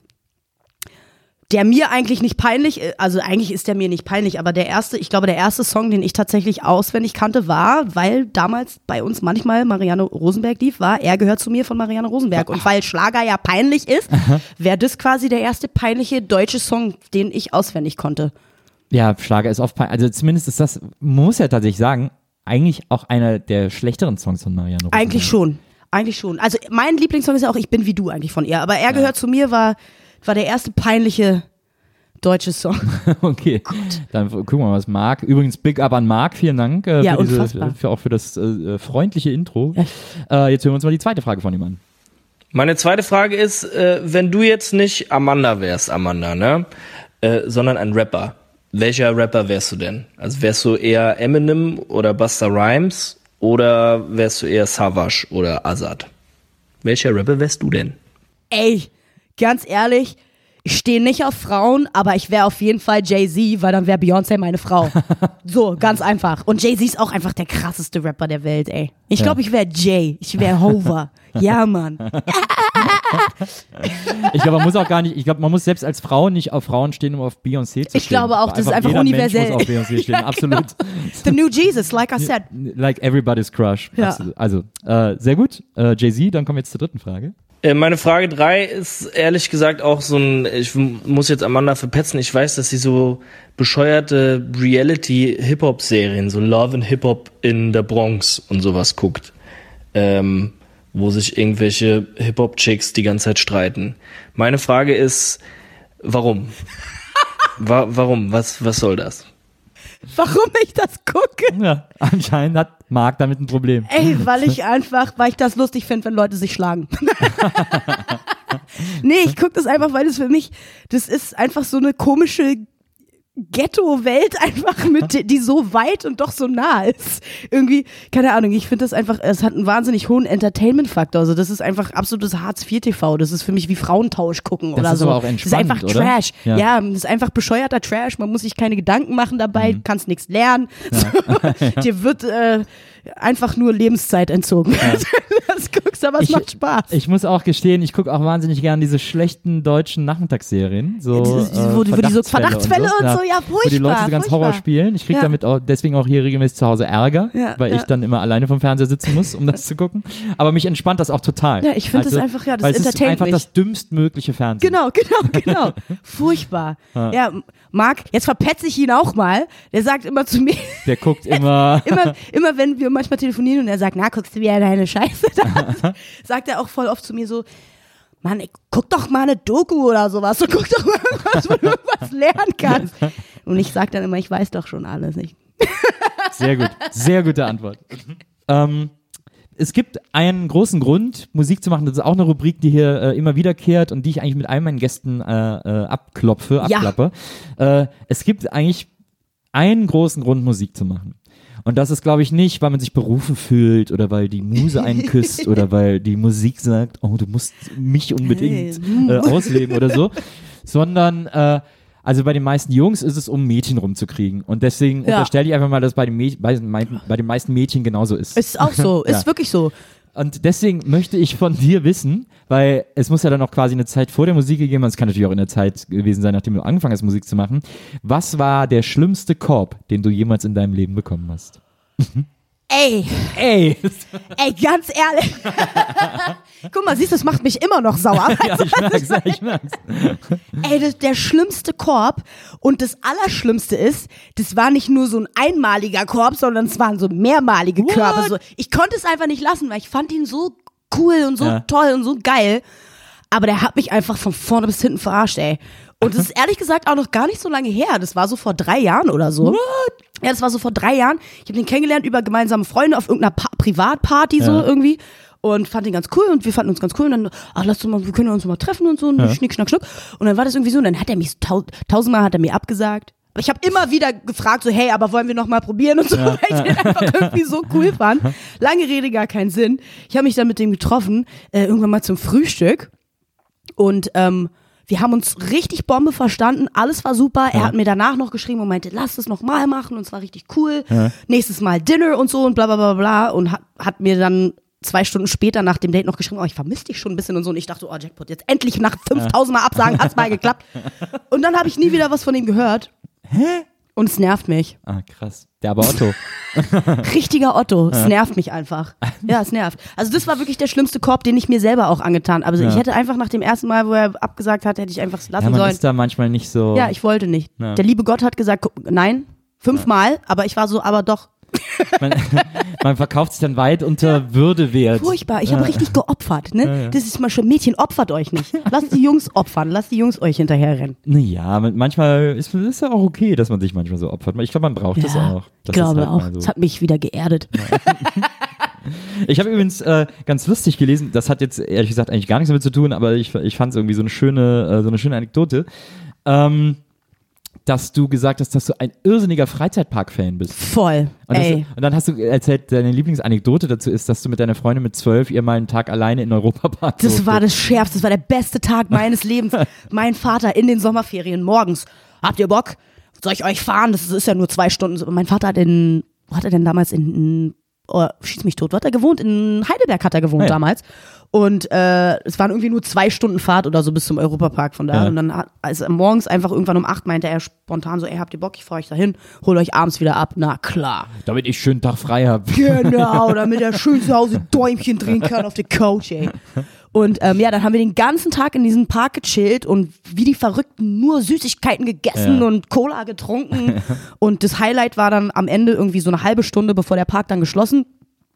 der mir eigentlich nicht peinlich, also eigentlich ist der mir nicht peinlich, aber der erste, ich glaube, der erste Song, den ich tatsächlich auswendig kannte, war, weil damals bei uns manchmal Marianne Rosenberg lief, war Er gehört zu mir von Marianne Rosenberg. Und weil Schlager ja peinlich ist, wäre das quasi der erste peinliche deutsche Song, den ich auswendig konnte. Ja, Schlager ist oft, pein- also zumindest ist das, man muss ja tatsächlich sagen, eigentlich auch einer der schlechteren Songs von Marianne Rosenberg. Eigentlich schon. eigentlich schon. Also mein Lieblingssong ist ja auch Ich bin wie du eigentlich von ihr. Aber er gehört zu mir, war, war der erste peinliche deutsche Song. Okay, dann gucken wir mal, was Marc. Übrigens, Big Up an Marc, vielen Dank äh, Ja, für, diese, unfassbar. für auch für das äh, freundliche Intro. Äh, jetzt hören wir uns mal die zweite Frage von ihm an. Meine zweite Frage ist, äh, wenn du jetzt nicht Amanda wärst, Amanda, ne, äh, sondern ein Rapper, welcher Rapper wärst du denn? Also wärst du eher Eminem oder Busta Rhymes oder wärst du eher Savage oder Azad? Welcher Rapper wärst du denn? Ey, ganz ehrlich, ich stehe nicht auf Frauen, aber ich wäre auf jeden Fall Jay-Z, weil dann wäre Beyoncé meine Frau. So, ganz einfach. Und Jay-Z ist auch einfach der krasseste Rapper der Welt, ey. Ich glaube, ich wäre Jay. Ich wäre Hover. Ja, Mann. Ich glaube, man muss auch gar nicht, ich glaube, man muss selbst als Frau nicht auf Frauen stehen, um auf Beyoncé zu stehen. Ich glaube auch, das ist einfach jeder universell. Mensch muss auf Beyoncé stehen, absolut. The new Jesus, like I said. Like everybody's crush. Ja. Absolut. Also, äh, sehr gut. Äh, Jay-Z, dann kommen wir jetzt zur dritten Frage. Äh, meine Frage drei ist ehrlich gesagt auch so ein, ich m- muss jetzt Amanda verpetzen, ich weiß, dass sie so bescheuerte Reality-Hip-Hop-Serien, so Love and Hip-Hop in der Bronx und sowas guckt, ähm, wo sich irgendwelche Hip-Hop-Chicks die ganze Zeit streiten. Meine Frage ist, warum? Wa- warum? Was, was soll das? Warum ich das gucke? Ja, anscheinend hat Marc damit ein Problem. Ey, weil ich einfach, weil ich das lustig finde, wenn Leute sich schlagen. Nee, ich gucke das einfach, weil das für mich, das ist einfach so eine komische Ghetto-Welt einfach, mit, die so weit und doch so nah ist. Irgendwie, keine Ahnung, ich finde das einfach, es hat einen wahnsinnig hohen Entertainment-Faktor. Also das ist einfach absolutes Hartz vier T V. Das ist für mich wie Frauentausch gucken Das oder ist so. aber auch das ist entspannt, einfach oder? Trash. Ja. Ja, das ist einfach bescheuerter Trash. Man muss sich keine Gedanken machen dabei, Mhm. kannst nichts lernen. So, dir wird äh, einfach nur Lebenszeit entzogen. Das guckst, aber es Ich- macht Spaß. Ich muss auch gestehen, ich gucke auch wahnsinnig gern diese schlechten deutschen Nachmittagsserien. So, Diese- diese- wo die- wo die so Verdachtsfälle und so, ja, Wo die Leute furchtbar, so ganz furchtbar. Horror spielen. Ich kriege Ja. damit auch deswegen auch hier regelmäßig zu Hause Ärger, Ja, weil ja. ich dann immer alleine vom Fernseher sitzen muss, um das zu gucken. Aber mich entspannt das auch total. Ja, ich finde das einfach, ja, das weil es ist entertaint einfach mich. das dümmstmögliche Fernsehen. Genau, genau, genau. Furchtbar. Ja, Marc, jetzt verpetze ich ihn auch mal. Der sagt immer zu mir, Der guckt immer. immer, immer wenn wir manchmal telefonieren und er sagt, na, guckst du wieder deine Scheiße da? Sagt er auch voll oft zu mir so, Mann, ey, guck doch mal eine Doku oder sowas. So, guck doch mal irgendwas, wo du irgendwas lernen kannst. Und ich sag dann immer, ich weiß doch schon alles. Ich, Sehr gut. Sehr gute Antwort. ähm, es gibt einen großen Grund, Musik zu machen. Das ist auch eine Rubrik, die hier äh, immer wiederkehrt und die ich eigentlich mit all meinen Gästen äh, äh, abklopfe, Ja. abklappe. Äh, es gibt eigentlich einen großen Grund, Musik zu machen. Und das ist, glaube ich, nicht, weil man sich berufen fühlt oder weil die Muse einen küsst oder weil die Musik sagt, oh, du musst mich unbedingt äh, ausleben oder so, sondern äh, also bei den meisten Jungs ist es, um Mädchen rumzukriegen. Und deswegen Ja. unterstelle ich einfach mal, dass bei den, Mäd- bei, bei den meisten Mädchen genauso ist. ist auch so, ist Ja. wirklich so. Und deswegen möchte ich von dir wissen, weil es muss ja dann auch quasi eine Zeit vor der Musik gegeben haben, es kann natürlich auch in der Zeit gewesen sein, nachdem du angefangen hast, Musik zu machen. Was war der schlimmste Korb, den du jemals in deinem Leben bekommen hast? Ey, Ey! ey, ganz ehrlich. Guck mal, siehst du, das macht mich immer noch sauer. Ja, ich merk's, ja, ich merk's. Ey, das, der schlimmste Korb und das Allerschlimmste ist, das war nicht nur so ein einmaliger Korb, sondern es waren so mehrmalige What? Körbe. So, ich konnte es einfach nicht lassen, weil ich fand ihn so cool und so Ja. toll und so geil. Aber der hat mich einfach von vorne bis hinten verarscht, ey. Und das ist ehrlich gesagt auch noch gar nicht so lange her. Das war so vor drei Jahren oder so. What? Ja, das war so vor drei Jahren. Ich habe den kennengelernt über gemeinsame Freunde auf irgendeiner pa- Privatparty so Ja. irgendwie. Und fand ihn ganz cool und wir fanden uns ganz cool und dann, ach, lass uns mal, wir können uns mal treffen und so und Ja. schnick, schnack, schnuck. Und dann war das irgendwie so und dann hat er mich so tau tausendmal hat er mir abgesagt. Aber ich habe immer wieder gefragt, so, hey, aber wollen wir noch mal probieren und so, weil ich den einfach irgendwie so cool fand. Lange Rede, gar keinen Sinn. Ich habe mich dann mit dem getroffen, äh, irgendwann mal zum Frühstück und ähm, wir haben uns richtig Bombe verstanden, alles war super. Er Ja. hat mir danach noch geschrieben und meinte, lass es noch mal machen und es war richtig cool. Ja. Nächstes Mal Dinner und so und bla bla bla bla und hat, hat mir dann zwei Stunden später nach dem Date noch geschrieben, oh, ich vermisse dich schon ein bisschen und so und ich dachte, oh, Jackpot, jetzt endlich nach fünftausend Mal Absagen hat's mal geklappt. Und dann habe ich nie wieder was von ihm gehört. Hä? Und es nervt mich. Ah, krass. Der aber Otto. Richtiger Otto. Es nervt mich einfach. Ja, es nervt. Also das war wirklich der schlimmste Korb, den ich mir selber auch angetan habe. Also Ja. ich hätte einfach nach dem ersten Mal, wo er abgesagt hat, hätte ich einfach es Ja, lassen man sollen. ist da manchmal nicht so. Ja, ich wollte nicht. Ja. Der liebe Gott hat gesagt, guck, nein, fünfmal, aber ich war so, aber doch. man, man verkauft sich dann weit unter Würdewert. Furchtbar, ich habe richtig geopfert, ne? Ja, ja. Das ist mal schon, Mädchen, opfert euch nicht. Lasst die Jungs opfern, lasst die Jungs euch hinterherrennen. Naja, manchmal ist es ja auch okay, dass man sich manchmal so opfert. Ich glaube, man braucht das auch. Ich Das glaube ist halt auch. mal so. Das hat mich wieder geerdet. Ich habe übrigens äh, ganz lustig gelesen, das hat jetzt ehrlich gesagt eigentlich gar nichts damit zu tun, aber ich, ich fand es irgendwie so eine schöne, äh, so eine schöne Anekdote, ähm, dass du gesagt hast, dass du ein irrsinniger Freizeitpark-Fan bist. Voll, Und, das, ey. und dann hast du erzählt, deine Lieblingsanekdote dazu ist, dass du mit deiner Freundin mit zwölf ihr mal einen Tag alleine in Europapark Das durftet. war das Schärfste, das war der beste Tag meines Lebens. Mein Vater in den Sommerferien morgens. Habt ihr Bock? Soll ich euch fahren? Das ist ja nur zwei Stunden. Mein Vater hat in, wo hat er denn damals in, in oh, schieß mich tot, wo hat er gewohnt? In Heidelberg hat er gewohnt ja. damals. Und äh, es waren irgendwie nur zwei Stunden Fahrt oder so bis zum Europapark von da. Ja. Und dann hat, also morgens einfach irgendwann um acht meinte er spontan so, ey, habt ihr Bock? Ich fahre euch dahin, hol euch abends wieder ab. Na klar. Damit ich schönen Tag frei habe. Genau, damit er schön zu Hause Däumchen drehen kann auf der Couch, ey. Und ähm, ja, dann haben wir den ganzen Tag in diesem Park gechillt und wie die Verrückten nur Süßigkeiten gegessen Ja. und Cola getrunken. Und das Highlight war dann am Ende irgendwie so eine halbe Stunde, bevor der Park dann geschlossen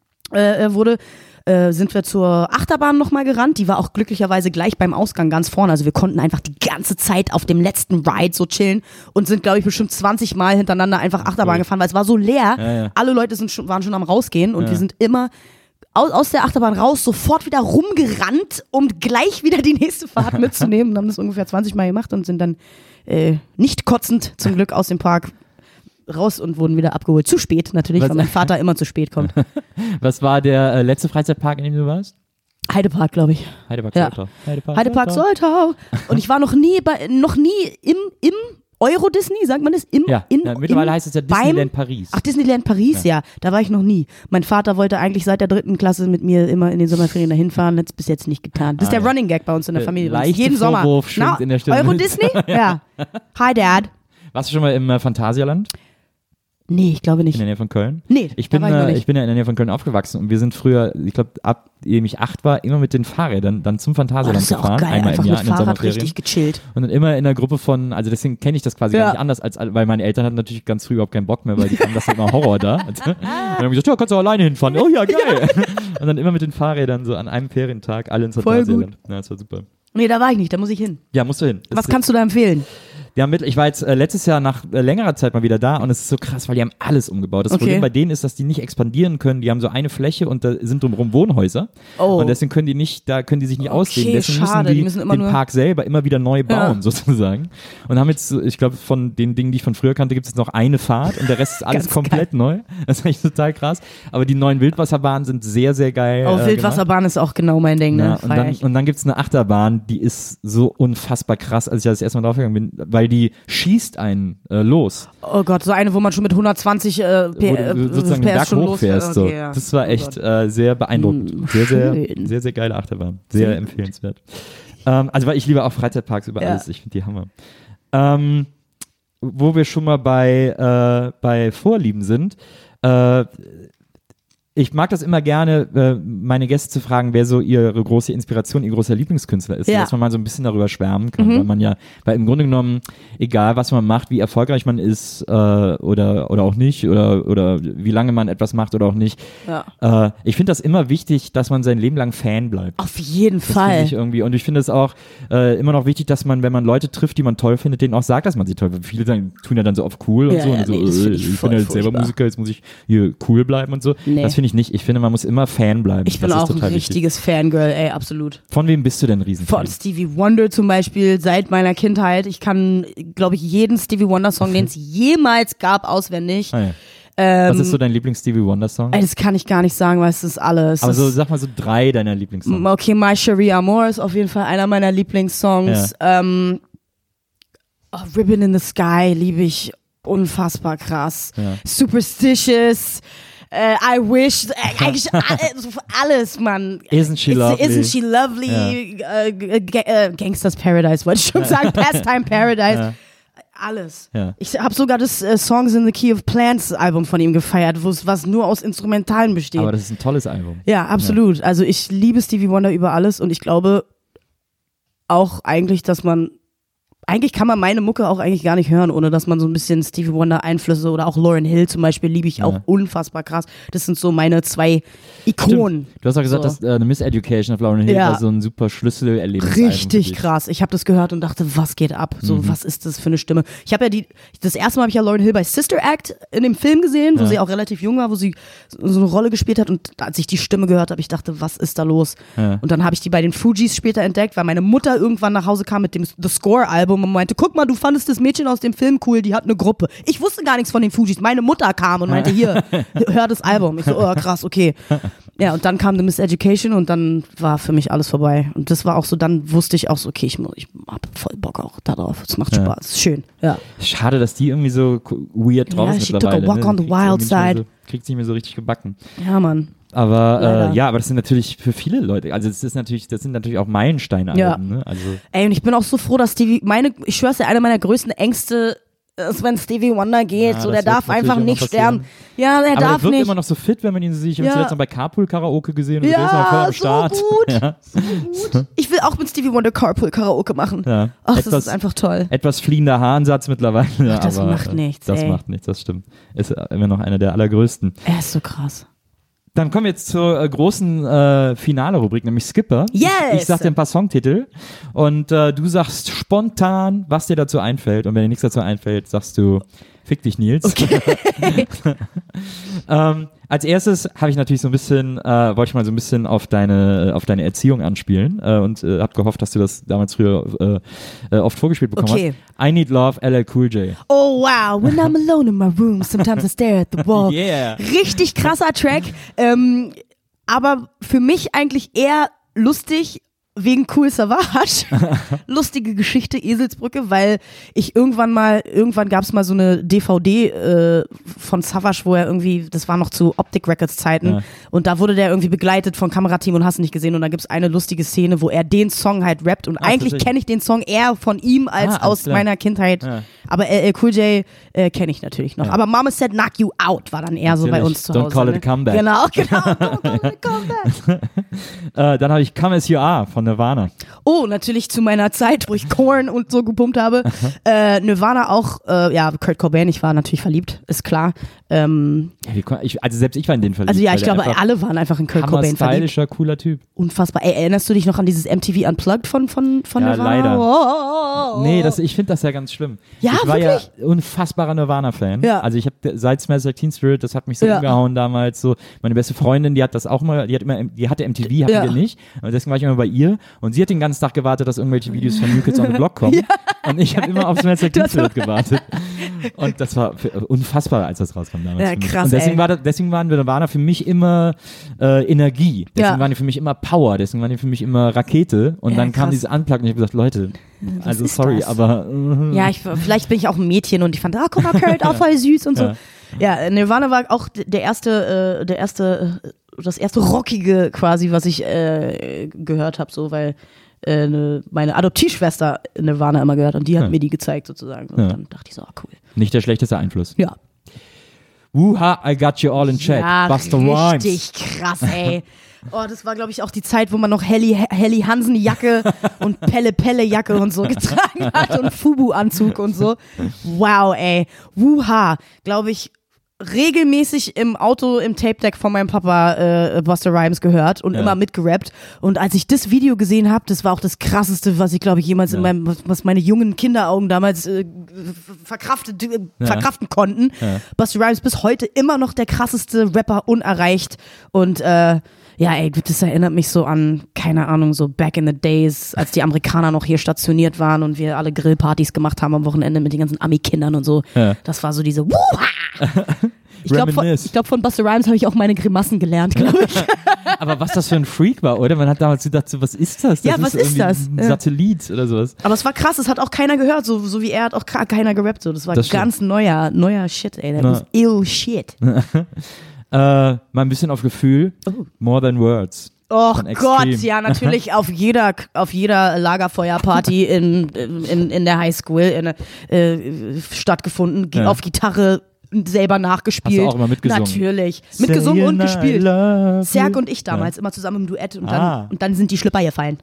äh, wurde, äh, sind wir zur Achterbahn nochmal gerannt. Die war auch glücklicherweise gleich beim Ausgang ganz vorne. Also wir konnten einfach die ganze Zeit auf dem letzten Ride so chillen und sind, glaube ich, bestimmt zwanzig Mal hintereinander einfach Achterbahn Cool. gefahren, weil es war so leer. Ja, ja. Alle Leute sind schon, waren schon am Rausgehen und Ja. wir sind immer aus, aus der Achterbahn raus, sofort wieder rumgerannt, um gleich wieder die nächste Fahrt mitzunehmen. Und haben das ungefähr zwanzig Mal gemacht und sind dann äh, nicht kotzend zum Glück aus dem Park raus und wurden wieder abgeholt. Zu spät natürlich, Was- weil mein Vater immer zu spät kommt. Was war der äh, letzte Freizeitpark, in dem du warst? Heidepark, glaube ich. Heidepark Ja. Soltau. Heidepark, Heidepark Soltau. Soltau. Und ich war noch nie bei, noch nie im, im Euro Disney, sagt man das? Im, Ja, in, ja, mittlerweile im, heißt es ja beim- Disneyland Paris. Ach, Disneyland Paris, ja. Da war ich noch nie. Mein Vater wollte eigentlich seit der dritten Klasse mit mir immer in den Sommerferien dahin fahren, hat es bis jetzt nicht getan. Das ist Ah, der ja. Running Gag bei uns in der Der Familie. leichte Jeden Sommer. Vorwurf schwingt in der Stimme Euro mit. Disney? Ja. Hi, Dad. Warst du schon mal im äh, Phantasialand? Nee, ich glaube In nicht. der Nähe von Köln? Nee, Ich da bin, war ich noch äh, nicht. ich bin ja in der Nähe von Köln aufgewachsen und wir sind früher, ich glaube, ab ehe ich acht war, immer mit den Fahrrädern dann zum Oh, das Phantasialand ist ja auch gefahren, geil, einmal einfach im Jahr mit in den Fahrrad Sommerferien. richtig gechillt. Und dann immer in einer Gruppe von, also deswegen kenne ich das quasi Ja. gar nicht anders, als weil meine Eltern hatten natürlich ganz früh überhaupt keinen Bock mehr, weil die fanden das immer Horror da. Und dann haben wir gesagt, ja, kannst du auch alleine hinfahren. Oh ja, geil. Und dann immer mit den Fahrrädern so an einem Ferientag alle ins Voll Phantasialand. Ja, das war super. Nee, da war ich nicht, da muss ich hin. Ja, musst du hin. Das Was ist- kannst du da empfehlen? Ja, mit, ich war jetzt äh, letztes Jahr nach äh, längerer Zeit mal wieder da und es ist so krass, weil die haben alles umgebaut. Das Okay. Problem bei denen ist, dass die nicht expandieren können. Die haben so eine Fläche und da sind drumherum Wohnhäuser. Oh. Und deswegen können die nicht, da können die sich nicht Okay, ausdehnen. Deswegen schade. müssen die, Die müssen immer den nur- Park selber immer wieder neu bauen, Ja. sozusagen. Und haben jetzt, so- ich glaube, von den Dingen, die ich von früher kannte, gibt es jetzt noch eine Fahrt und der Rest ist alles Ganz komplett neu. Das ist echt total krass. Aber die neuen Wildwasserbahnen sind sehr, sehr geil. Oh, äh, Wildwasserbahn ist auch genau mein Ding, ja, ne? und Feier dann, ich. und dann gibt's eine Achterbahn, die ist so unfassbar krass, als ich das erste Mal draufgegangen bin, weil die schießt einen äh, los. Oh Gott, so eine, wo man schon mit hundertzwanzig äh, P Wo äh, du sozusagen den P S Berg schon los- hochfährst. So. okay, ja. Das war Oh echt Gott. äh, sehr beeindruckend. Mm, Sehr, sehr, schön. sehr, sehr geile Achterbahn. Sehr empfehlenswert. Ähm, also, weil ich liebe auch Freizeitparks über Ja. alles. Ich finde die Hammer. Ähm, wo wir schon mal bei, äh, bei Vorlieben sind, äh, ich mag das immer gerne, äh, meine Gäste zu fragen, wer so ihre große Inspiration, ihr großer Lieblingskünstler ist, Ja. dass man mal so ein bisschen darüber schwärmen kann, Mhm. weil man ja, weil im Grunde genommen, egal was man macht, wie erfolgreich man ist äh, oder oder auch nicht oder oder wie lange man etwas macht oder auch nicht, Ja. äh, ich finde das immer wichtig, dass man sein Leben lang Fan bleibt. Auf jeden Das finde Fall. ich irgendwie. Und ich finde es auch äh, immer noch wichtig, dass man, wenn man Leute trifft, die man toll findet, denen auch sagt, dass man sie toll findet. Viele sagen, tun ja dann so auf cool und Ja, so. ja, und so nee, das äh, finde ich ich voll bin ja jetzt selber furchtbar. Musiker, jetzt muss ich hier cool bleiben und so. Nee. Das finde ich nicht. Ich finde, man muss immer Fan bleiben. Ich bin das auch ist ein total wichtig. richtiges Fangirl, ey, absolut. Von wem bist du denn ein Riesenfan? Von Stevie Wonder zum Beispiel, seit meiner Kindheit. Ich kann, glaube ich, jeden Stevie Wonder Song, den es jemals gab, auswendig. Ah, ja. Ähm, Was ist so dein Lieblings-Stevie Wonder-Song? ey, das kann ich gar nicht sagen, weil es ist alles. Aber Es so, ist- sag mal so drei deiner Lieblingssongs. Okay, My Cherie Amour ist auf jeden Fall einer meiner Lieblingssongs. Ähm, oh, Ribbon in the Sky liebe ich unfassbar krass. Ja. Superstitious. Äh, I wish, äh, eigentlich alles, alles, Mann. Isn't she It's- lovely? Isn't she lovely? Äh, g- g- äh, Gangsters Paradise, wollte ich schon sagen. Pastime Paradise. Ja. Alles. Ja. Ich habe sogar das äh, Songs in the Key of Plants Album von ihm gefeiert, wo es was nur aus Instrumentalen besteht. Aber das ist ein tolles Album. Ja, absolut. Also ich liebe Stevie Wonder über alles und ich glaube auch eigentlich, dass man eigentlich kann man meine Mucke auch eigentlich gar nicht hören, ohne dass man so ein bisschen Stevie Wonder Einflüsse oder auch Lauryn Hill zum Beispiel liebe ich auch Ja. unfassbar krass. Das sind so meine zwei Ikonen. Stimmt. Du hast auch gesagt, So. dass äh, eine Miseducation of Lauryn Hill Ja. war so ein super Schlüsselerlebnis. Richtig krass. Ich habe das gehört und dachte, was geht ab? So, Mhm. was ist das für eine Stimme? Ich habe ja die, das erste Mal habe ich ja Lauryn Hill bei Sister Act in dem Film gesehen, wo Ja. sie auch relativ jung war, wo sie so eine Rolle gespielt hat und als ich die Stimme gehört habe, ich dachte, was ist da los? Ja. Und dann habe ich die bei den Fugees später entdeckt, weil meine Mutter irgendwann nach Hause kam mit dem The Score-Album und meinte, guck mal, du fandest das Mädchen aus dem Film cool, die hat eine Gruppe. Ich wusste gar nichts von den Fugees. Meine Mutter kam und meinte, hier, hör das Album. Ich so, oh krass, okay. Ja, und dann kam The Miseducation und dann war für mich alles vorbei. Und das war auch so, dann wusste ich auch so, okay, ich, mu- ich hab voll Bock auch darauf. Es macht Ja. Spaß, es ist schön. Ja. Schade, dass die irgendwie so ku- weird drauf Ja, ist she took a mittlerweile. walk ne? on the Kriegt's wild irgendwie nicht mehr side. So, kriegt's nicht mehr so richtig gebacken. Ja, Mann. Aber äh, Leider. ja, aber das sind natürlich für viele Leute, also das ist natürlich, das sind natürlich auch Meilensteine. Ja. Ne? Also Ey, und ich bin auch so froh, dass Stevie, meine, ich schwör's dir, eine meiner größten Ängste ist, wenn Stevie Wonder geht, Ja, so, das der wird darf natürlich einfach auch noch nicht passieren. sterben. Ja, der aber darf er wirkt nicht. immer noch so fit, wenn man ihn sieht. Ich habe ihn Ja. zuletzt noch bei Carpool Karaoke gesehen und Ja, der ist noch voll am so Start. gut. Ja. So gut. Ich will auch mit Stevie Wonder Carpool Karaoke machen. Ja. Ach, das Etwas- ist einfach toll. Etwas fliehender Haaransatz mittlerweile. Ach, das aber, macht äh, nichts, Das ey. macht nichts, das stimmt. Ist immer noch einer der allergrößten. Er ist so krass. Dann kommen wir jetzt zur äh, großen äh, Finale-Rubrik, nämlich Skipper. Yes! Ich, ich sag dir ein paar Songtitel und äh, du sagst spontan, was dir dazu einfällt. Und wenn dir nichts dazu einfällt, sagst du, fick dich, Nils. Okay. ähm, als erstes habe ich natürlich so ein bisschen, äh, wollte ich mal so ein bisschen auf deine, auf deine Erziehung anspielen äh, und äh, habe gehofft, dass du das damals früher äh, äh, oft vorgespielt bekommen Okay. hast. I Need Love, L L Cool J. Oh wow, when I'm alone in my room, sometimes I stare at the wall. Yeah. Richtig krasser Track, ähm, aber für mich eigentlich eher lustig wegen Cool Savage. Lustige Geschichte, Eselsbrücke, weil ich irgendwann mal, irgendwann gab es mal so eine D V D äh, von Savage, wo er irgendwie, das war noch zu Optic Records Zeiten Ja. und da wurde der irgendwie begleitet von Kamerateam und hast nicht gesehen und da gibt's eine lustige Szene, wo er den Song halt rappt und Ah, eigentlich tatsächlich. kenne ich den Song eher von ihm als Ah, alles aus klar. meiner Kindheit. Ja. Aber L L Cool J äh, kenne ich natürlich noch. Ja. Aber Mama Said Knock You Out war dann eher so bei Natürlich. uns zu Don't Hause. call it ne? a comeback. Genau, genau. Don't call it a comeback. Äh, dann habe ich Come As You Are von Nirvana. Oh, natürlich zu meiner Zeit, wo ich Korn und so gepumpt habe. äh, Nirvana auch, äh, ja, Kurt Cobain, ich war natürlich verliebt, ist klar. Ähm, Ja, wie kon- ich, also selbst ich war in den verliebt. also ja, weil ich der glaube, einfach alle waren einfach in Kurt Cobain verliebt. hammer-stylischer, cooler Typ. Unfassbar. Ey, erinnerst du dich noch an dieses M T V Unplugged von, von, von Ja, Nirvana? leider. Oh, oh, oh. Nee, das, ich finde das ja ganz schlimm. Ja, ich war wirklich? ja unfassbarer Nirvana-Fan. Ja. Also ich habe seit Smells Like Teen Spirit, das hat mich so Ja. umgehauen damals. So meine beste Freundin, die hat das auch mal, die hat immer, die hatte M T V, hatten Ja. wir nicht. Und deswegen war ich immer bei ihr. Und sie hat den ganzen Tag gewartet, dass irgendwelche Videos von New Kids on the Block kommen. Und ich habe immer auf Smells Like Teen Spirit gewartet. Und das war für, unfassbar, als das rauskam damals. Ja, für mich. krass, Und deswegen, ey. war das, deswegen waren Nirvana für mich immer äh, Energie. Deswegen Ja. waren die für mich immer Power. Deswegen waren die für mich immer Rakete. Und Ja, dann kam krass. dieses Unplugged und ich habe gesagt, Leute, also ist sorry, das? aber äh, Ja, ich, vielleicht bin ich auch ein Mädchen und ich fand, ah, guck mal, Kurt, auch voll süß und so. Ja. Ja, Nirvana war auch d- der erste, äh, der erste, äh, das erste Rockige quasi, was ich äh, gehört habe, so, weil äh, ne, meine Adoptivschwester Nirvana immer gehört und die hat Ja. mir die gezeigt sozusagen. Und Ja. dann dachte ich so, ah, cool. nicht der schlechteste Einfluss. Ja. Wuha, I got you all in check. Ja, Buster Rhymes. richtig krass, ey. Oh, das war, glaube ich, auch die Zeit, wo man noch Helly, Helly Hansen Jacke und Pelle Pelle Jacke und so getragen hat und Fubu Anzug und so. Wow, ey. Wuha, glaube ich, regelmäßig im Auto im Tape Deck von meinem Papa äh, Buster Rhymes gehört und Ja. immer mitgerappt. Und als ich das Video gesehen habe, das war auch das krasseste, was ich, glaube ich, jemals Ja. in meinem, was- was meine jungen Kinderaugen damals äh, verkraftet, äh, Ja. verkraften konnten. Ja. Busta Rhymes bis heute immer noch der krasseste Rapper unerreicht und äh, ja, ey, das erinnert mich so an, keine Ahnung, so back in the days, als die Amerikaner noch hier stationiert waren und wir alle Grillpartys gemacht haben am Wochenende mit den ganzen Ami-Kindern und so. Ja. Das war so diese Wuha! Ich glaube, von, Reminisce. ich glaub, von Busta Rhymes habe ich auch meine Grimassen gelernt, glaube ich. Aber was das für ein Freak war, oder? Man hat damals gedacht, so, was ist das? das Ja, was ist irgendwie das? Ein Ja. Satellit oder sowas. Aber es war krass, es hat auch keiner gehört, so, so wie er hat auch ka- keiner gerappt. So. Das war Das stimmt. ganz neuer, neuer Shit, ey. That Na. was ill shit. Äh, mal ein bisschen auf Gefühl. Oh. More Than Words. Oh Von Gott, Extreme. ja, natürlich auf jeder, auf jeder Lagerfeuerparty in, in, in der Highschool in, äh, stattgefunden. Gi- Ja. Auf Gitarre selber nachgespielt. Hast du auch immer mitgesungen? Natürlich. Mitgesungen und gespielt. Serg you. und ich damals Ja. immer zusammen im Duett und Ah. dann, und dann sind die Schlüpper gefallen.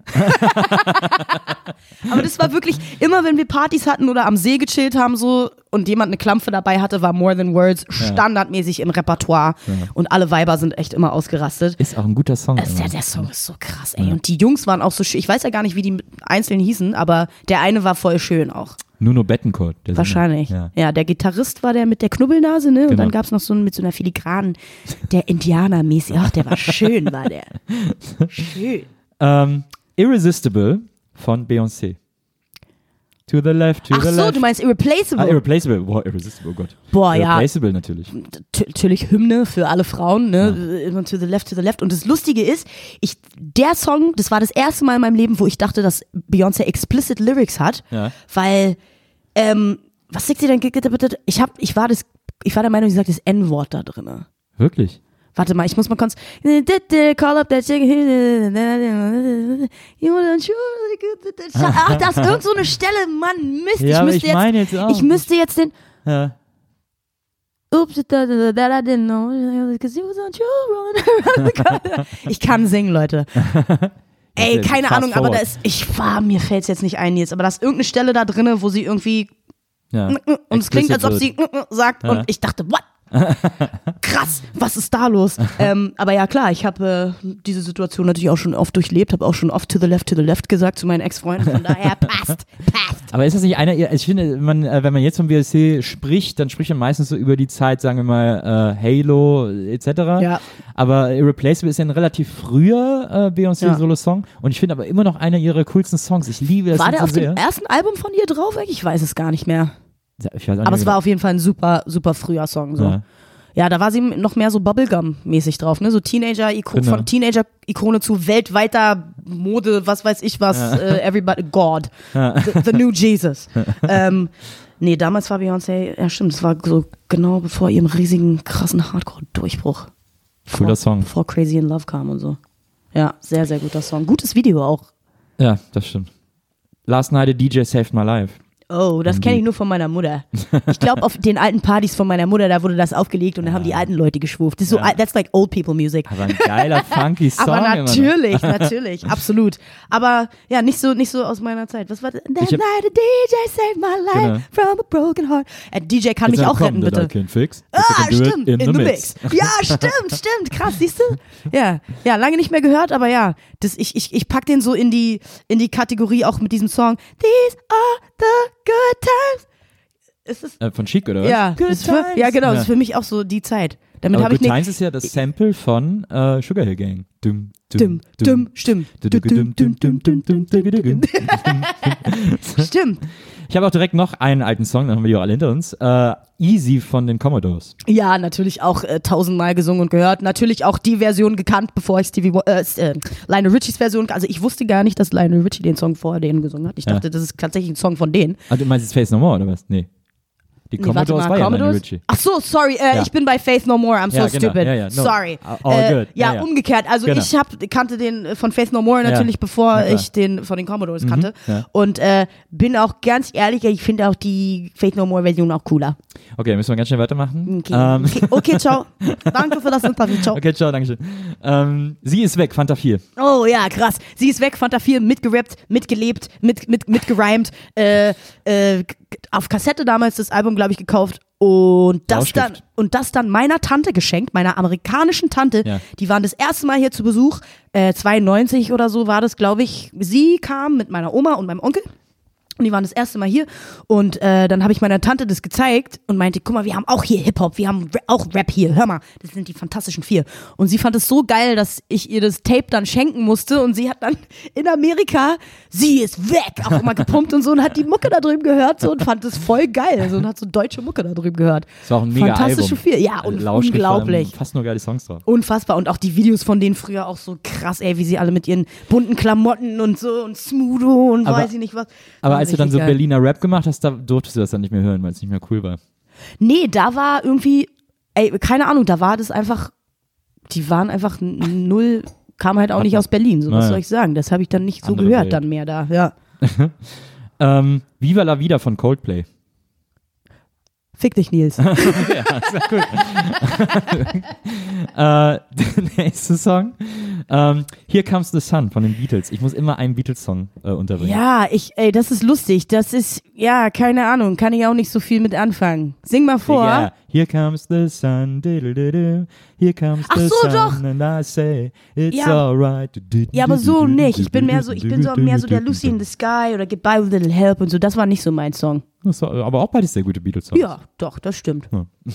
Aber das war wirklich, immer wenn wir Partys hatten oder am See gechillt haben so und jemand eine Klampfe dabei hatte, war More Than Words standardmäßig im Repertoire und alle Weiber sind echt immer ausgerastet. Ist auch ein guter Song. Es, der, immer. der Song ist so krass, ey. Und die Jungs waren auch so schön. Ich weiß ja gar nicht, wie die einzeln hießen, aber der eine war voll schön auch. Nuno Bettencourt. der Wahrscheinlich. Sänger. Ja. der Gitarrist war der mit der Knubbelnase, ne? Und Genau. dann gab's noch so einen mit so einer filigranen, der Indianer-mäßig. Ach, der war schön, war der. Schön. Ähm, Irresistible von Beyoncé. To the left, to Ach the so, left. du meinst Irreplaceable. Ah, Irreplaceable. Boah, Irresistible, oh Gott. Boah, ja. Irreplaceable natürlich. T- natürlich Hymne für alle Frauen, ne? Immer to the left, to the left. Und das Lustige ist, ich, der Song, das war das erste Mal in meinem Leben, wo ich dachte, dass Beyoncé explicit Lyrics hat, Ja. weil, ähm, was sagt sie denn? Ich hab, ich war das, ich war der Meinung, sie sagt das N-Wort da drin. Wirklich? Warte mal, ich muss mal kurz. Call up that chicken. Ach, da ist irgend so eine Stelle, Mann, Mist. Ja, ich aber müsste ich meine jetzt, jetzt auch. ich müsste jetzt den. Ja. Oops, that I didn't know, because you was on true rolling around the corner. Ich kann singen, Leute. Ey, Okay, keine fast Ahnung, aber forward. da ist, ich war, mir fällt's jetzt nicht ein jetzt, aber da ist irgendeine Stelle da drinne, wo sie irgendwie, Ja. und es klingt, als ob sie Explicit sagt, Ja. und ich dachte, what? Krass, was ist da los? ähm, aber ja klar, ich habe äh, diese Situation natürlich auch schon oft durchlebt, habe auch schon oft to the left, to the left gesagt zu meinen Ex-Freunden, von daher passt, passt. Aber ist das nicht einer, ihrer- ich finde, man, äh, wenn man jetzt vom B S C spricht, dann spricht man meistens so über die Zeit, sagen wir mal, äh, Halo et cetera. Ja. Aber Irreplaceable ist ja ein relativ früher äh, Ja. Beyoncé-Solo-Song und ich finde aber immer noch einer ihrer coolsten Songs. Ich liebe das War Lied der so auf sehr. dem ersten Album von ihr drauf? Ich weiß es gar nicht mehr. Ich weiß auch Aber nicht es mehr. war auf jeden Fall ein super, super früher Song. So. Ja. Ja, da war sie noch mehr so Bubblegum-mäßig drauf, ne? So Teenager-Iko Genau. von Teenager-Ikone zu weltweiter Mode, was weiß ich was, äh, everybody, God, the, the new Jesus. ähm, nee, damals war Beyoncé, ja stimmt, das war so genau bevor ihrem riesigen, krassen Hardcore-Durchbruch. Cooler Bevor- Song. Bevor Crazy in Love kam und so. Ja, sehr, sehr guter Song. Gutes Video auch. Ja, das stimmt. Last Night a D J Saved My Life. Oh, das kenne ich nur von meiner Mutter. Ich glaube, auf den alten Partys von meiner Mutter, da wurde das aufgelegt und da haben die alten Leute geschwurft. Das ist so, Ja. that's like old people music. Aber ein geiler, funky Song. Aber immer noch. natürlich, natürlich, absolut. Aber ja, nicht so, nicht so aus meiner Zeit. Was war das? That Ich hab- night a D J saved my life Genau. from a broken heart. Äh, D J kann Jetzt mich auch komm, retten, that I bitte. can fix. Ah, Yes, I can do it stimmt, in, in the the mix. mix. Ja, stimmt, stimmt, krass, siehst du? Ja, ja, lange nicht mehr gehört, aber ja, das, ich, ich, ich pack den so in die, in die Kategorie auch mit diesem Song. These are the good times. Ist es? Äh, von Chic, oder was? Ja, Good ist für, Times. ja, genau, das Ja. ist für mich auch so die Zeit. Damit Aber habe ich Good nicht. Times ist ja das Sample von äh, Sugar Hill Gang. Dum, Dum, dum, stimmt. Dum, dum, dum, dum, dum, dum, dum, dum. Stimmt. Ich habe auch direkt noch einen alten Song, dann haben wir die auch alle hinter uns. Äh, Easy von den Commodores. Ja, natürlich auch äh, tausendmal gesungen und gehört. Natürlich auch die Version gekannt, bevor ich Stevie Wo- äh, äh, Lionel Richies Version, also ich wusste gar nicht, dass Lionel Richie den Song vor denen gesungen hat. Ich Ja. dachte, das ist tatsächlich ein Song von denen. Ah, du meinst jetzt Face No More, oder was? Nee. Die Nee, warte Commodores mal, war ja Lionel Commodores? Richie. Ach so, sorry, äh, Ja. ich bin bei Faith No More, I'm so Ja, genau. stupid. Ja, ja, no. Sorry. All äh, good. Ja, Ja, ja. umgekehrt. Also Genau. ich hab, kannte den äh, von Faith No More natürlich, Ja. bevor Na klar. ich den von den Commodores kannte. ja. Und äh, bin auch ganz ehrlich, ich finde auch die Faith No More Version auch cooler. Okay, müssen wir ganz schnell weitermachen. Okay, Ähm, okay, okay, ciao. Danke für das Interview, ciao. okay, ciao, danke schön. Ähm, sie ist weg, Fanta vier. Oh ja, krass. Sie ist weg, Fanta vier, mitgerappt, mitgelebt, mit, mit, mitgereimt. Äh, äh, auf Kassette damals das Album, glaube ich, gekauft. Und das, dann, Blaustift. und das dann meiner Tante geschenkt, meiner amerikanischen Tante. Ja. Die waren das erste Mal hier zu Besuch. Äh, zweiundneunzig oder so war das, glaube ich. Sie kam mit meiner Oma und meinem Onkel. Und die waren das erste Mal hier und äh, dann habe ich meiner Tante das gezeigt und meinte, guck mal, wir haben auch hier Hip-Hop, wir haben Ra- auch Rap hier, hör mal, das sind die Fantastischen Vier. Und sie fand es so geil, dass ich ihr das Tape dann schenken musste und sie hat dann in Amerika, sie ist weg, auch immer gepumpt und so und hat die Mucke da drüben gehört so und fand es voll geil so, und hat so deutsche Mucke da drüben gehört. Das war auch ein mega Fantastische Album. Vier, ja, und Lauschig, unglaublich. vor allem Fast nur geile Songs drauf. Unfassbar. Und auch die Videos von denen früher auch so krass, ey, wie sie alle mit ihren bunten Klamotten und so und Smootho und Aber- weiß ich nicht was. Aber War als du dann richtig so geil. Berliner Rap gemacht hast, da durftest du das dann nicht mehr hören, weil es nicht mehr cool war. Nee, da war irgendwie, ey, keine Ahnung, da war das einfach, die waren einfach n- null, kam halt auch nicht aus Berlin, so was Naja. soll ich sagen. Das habe ich dann nicht so Andere gehört Welt. dann mehr da, ja. Ähm, Viva la Vida von Coldplay. Fick dich, Nils. Ja, sehr gut. äh, der nächste Song. Ähm, Here Comes the Sun von den Beatles. Ich muss immer einen Beatles-Song äh, unterbringen. Ja, ich, ey, das ist lustig. Das ist, ja, keine Ahnung, kann ich auch nicht so viel mit anfangen. Sing mal vor. Ja, Here comes the sun, diddle-diddle. Here comes Ach the so, sun, doch. and I say it's Ja. alright. Ja, aber so nicht. Ich bin mehr so, ich bin so mehr so der Lucy in the Sky oder Goodbye with a Little Help und so. Das war nicht so mein Song. Das war aber auch beides sehr gute Beatles-Songs. Ja, doch, das stimmt.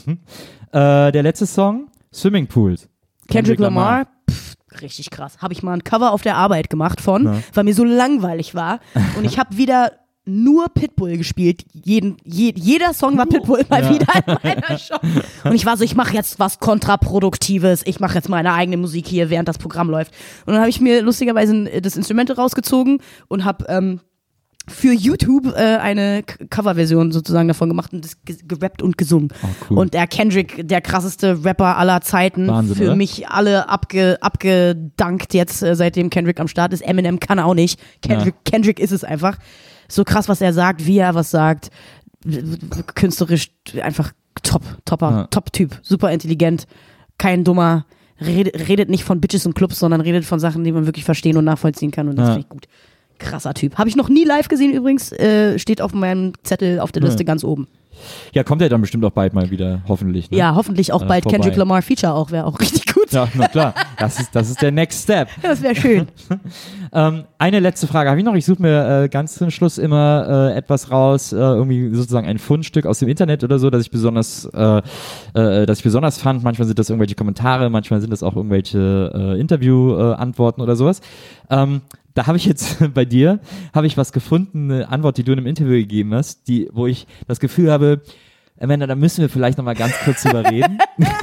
Äh, der letzte Song, Swimming Pools. Kendrick Lamar, pff, richtig krass. Habe ich mal ein Cover auf der Arbeit gemacht von, Ja. weil mir so langweilig war. Und ich habe wieder nur Pitbull gespielt. Jeden, je, jeder Song war Pitbull mal Ja. wieder in meiner Show. Und ich war so, ich mache jetzt was Kontraproduktives. Ich mache jetzt meine eigene Musik hier, während das Programm läuft. Und dann habe ich mir lustigerweise das Instrument rausgezogen und habe ähm, für YouTube äh, eine K- Coverversion sozusagen davon gemacht und das ge- gerappt und gesungen. Oh, cool. Und der Kendrick, der krasseste Rapper aller Zeiten, Wahnsinn, für oder? mich alle abge, abgedankt jetzt, äh, seitdem Kendrick am Start ist. Eminem kann auch nicht. Kendrick, Ja. Kendrick ist es einfach. So krass, was er sagt, wie er was sagt. W- w- Künstlerisch einfach top, topper, Ja. Top-Typ, super intelligent, kein dummer, redet, redet nicht von Bitches und Clubs, sondern redet von Sachen, die man wirklich verstehen und nachvollziehen kann und das Ja. finde ich gut. Krasser Typ. Habe ich noch nie live gesehen übrigens, äh, steht auf meinem Zettel auf der Liste Ja. ganz oben. Ja, kommt er dann bestimmt auch bald mal wieder, hoffentlich. Ne? Ja, hoffentlich auch Äh, bald vorbei. Kendrick Lamar Feature auch, wäre auch richtig gut. Ja, na klar. Das ist, das ist der Next Step. Das wäre schön. Ähm, eine letzte Frage habe ich noch. Ich suche mir äh, ganz zum Schluss immer äh, etwas raus, äh, irgendwie sozusagen ein Fundstück aus dem Internet oder so, das ich besonders, äh, äh, das ich besonders fand. Manchmal sind das irgendwelche Kommentare, manchmal sind das auch irgendwelche äh, Interview-Antworten oder sowas. Ähm, da habe ich jetzt bei dir habe ich was gefunden, eine Antwort, die du in einem Interview gegeben hast, die, wo ich das Gefühl habe, Amanda, da müssen wir vielleicht noch mal ganz kurz drüber reden,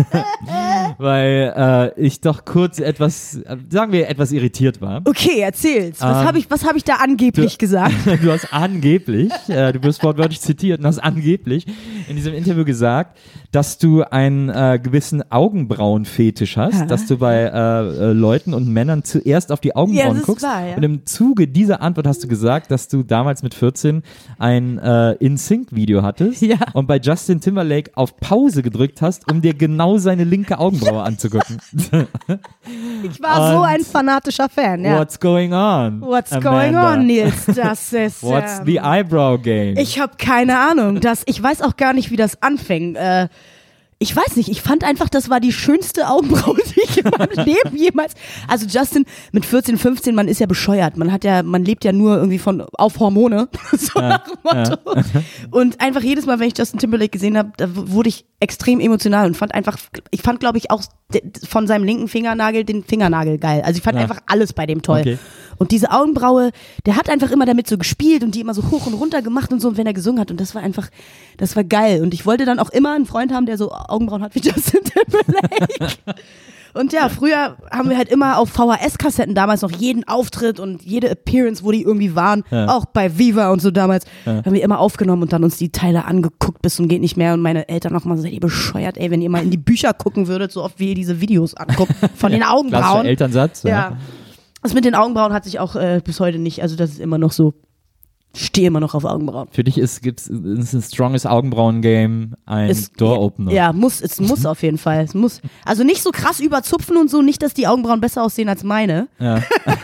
weil äh, ich doch kurz etwas, äh, sagen wir, etwas irritiert war. Okay, erzähl's. Was Ähm, habe ich, was hab ich da angeblich du- gesagt? Du hast angeblich, äh, du wirst wortwörtlich zitiert und hast angeblich in diesem Interview gesagt, dass du einen äh, gewissen Augenbrauenfetisch hast, Ja. dass du bei äh, äh, Leuten und Männern zuerst auf die Augenbrauen Ja, das ist guckst. wahr, ja. Und im Zuge dieser Antwort hast du gesagt, dass du damals mit vierzehn ein äh, In-Sync-Video hattest Ja. und bei Justin Timberlake auf Pause gedrückt hast, um dir genau seine linke Augenbraue anzugucken. Ich war so Und ein fanatischer Fan, ja. What's going on? What's Amanda? going on, Nils? Das ist. What's ähm, the eyebrow game? Ich habe keine Ahnung. Das, ich weiß auch gar nicht, wie das anfing. Äh, ich weiß nicht, ich fand einfach, das war die schönste Augenbraue, die ich in meinem Leben jemals. Also Justin mit vierzehn, fünfzehn, man ist ja bescheuert. Man hat ja, man lebt ja nur irgendwie von auf Hormone. So nach dem Motto. Und einfach jedes Mal, wenn ich Justin Timberlake gesehen habe, da w- wurde ich extrem emotional und fand einfach, ich fand, glaube ich, auch de- von seinem linken Fingernagel den Fingernagel geil. Also ich fand Ja. einfach alles bei dem toll. Okay. Und diese Augenbraue, der hat einfach immer damit so gespielt und die immer so hoch und runter gemacht und so, und wenn er gesungen hat. Und das war einfach, das war geil. Und ich wollte dann auch immer einen Freund haben, der so Augenbrauen hat wie Justin Timberlake. Und ja, früher haben wir halt immer auf V H S-Kassetten damals noch jeden Auftritt und jede Appearance, wo die irgendwie waren, Ja. auch bei Viva und so damals, Ja. haben wir immer aufgenommen und dann uns die Teile angeguckt bis zum geht nicht mehr. Und meine Eltern noch mal so, seid ihr bescheuert, ey, wenn ihr mal in die Bücher gucken würdet, so oft wie ihr diese Videos anguckt, von den Klassischer Augenbrauen. Elternsatz. Ja. Das mit den Augenbrauen hat sich auch äh, bis heute nicht, also das ist immer noch so, stehe immer noch auf Augenbrauen. Für dich ist gibt's ist ein stronges Augenbrauen-Game, ein Es- Door-Opener. Ja, muss, es muss auf jeden Fall. Es muss. Also nicht so krass überzupfen und so, nicht, dass die Augenbrauen besser aussehen als meine. Ja.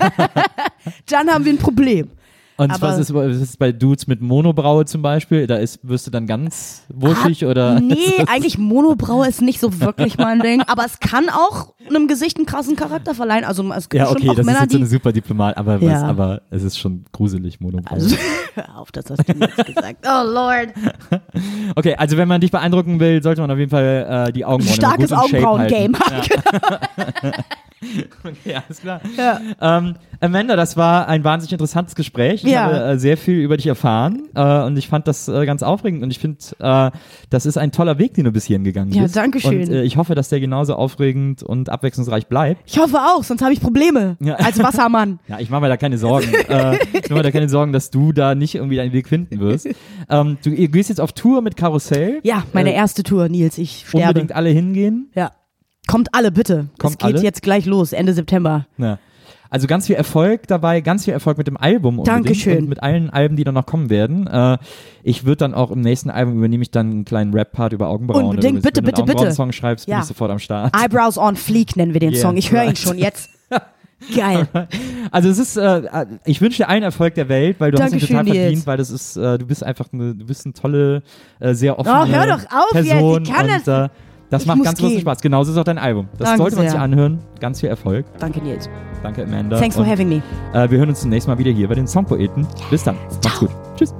Dann haben wir ein Problem. Und Aber- was, ist, was ist bei Dudes mit Monobraue zum Beispiel? Da ist, wirst du dann ganz wuschig oder? Nee, eigentlich Monobraue ist nicht so wirklich mein Ding, aber es kann auch einem Gesicht einen krassen Charakter verleihen. Also es gibt Ja, schon okay, auch das Männer, ist jetzt so die. eine super Diplomat, aber, Ja. was, aber es ist schon gruselig, Monobraue. Also, hör auf, das hast du jetzt gesagt. Oh Lord. Okay, also wenn man dich beeindrucken will, sollte man auf jeden Fall äh, die Augenbrauen immer Starkes gut in Shape Augenbrauen-Game halten. haben. Okay, alles klar. Ja. Ähm, Amanda, das war ein wahnsinnig interessantes Gespräch. Ich Ja. habe äh, sehr viel über dich erfahren äh, und ich fand das äh, ganz aufregend und ich finde, äh, das ist ein toller Weg, den du bis hierhin gegangen Ja, bist. danke schön. Und äh, ich hoffe, dass der genauso aufregend und abwechslungsreich bleibt. Ich hoffe auch, sonst habe ich Probleme. Ja. Als Wassermann. Ja, ich mache mir da keine Sorgen. äh, ich mache mir da keine Sorgen, dass du da nicht irgendwie deinen Weg finden wirst. Ähm, du ihr gehst jetzt auf Tour mit Karussell. Ja, meine Äh, erste Tour, Nils. Ich sterbe. Unbedingt alle hingehen. Ja. Kommt alle, bitte. Kommt es geht alle? jetzt gleich los, Ende September. Ja. Also ganz viel Erfolg dabei, ganz viel Erfolg mit dem Album unbedingt Dankeschön. und mit allen Alben, die dann noch kommen werden. Äh, ich würde dann auch im nächsten Album übernehme ich dann einen kleinen Rap-Part über Augenbrauen. Unbedingt, oder bitte, wenn du bitte, einen bitte. Augenbrauen-Song schreibst, bin Ja. ich sofort am Start. Eyebrows on Fleek nennen wir den Yeah, Song. Ich höre ihn right. schon jetzt. Geil. Also es ist, äh, ich wünsche dir allen Erfolg der Welt, weil du hast ihn Dankeschön, total verdient, Nils. weil das ist, äh, du bist einfach eine, du bist eine tolle, äh, sehr offene Oh, hör doch auf jetzt, Person ich kann und das- äh, das Ich macht muss ganz großen gehen. Spaß. Genauso ist auch dein Album. Das Danke sollte man sich sehr. anhören. Ganz viel Erfolg. Danke, Nils. Danke, Amanda. Thanks for Und, having me. äh, wir hören uns zum nächsten Mal wieder hier bei den Songpoeten. Bis dann. Macht's gut. Tschüss.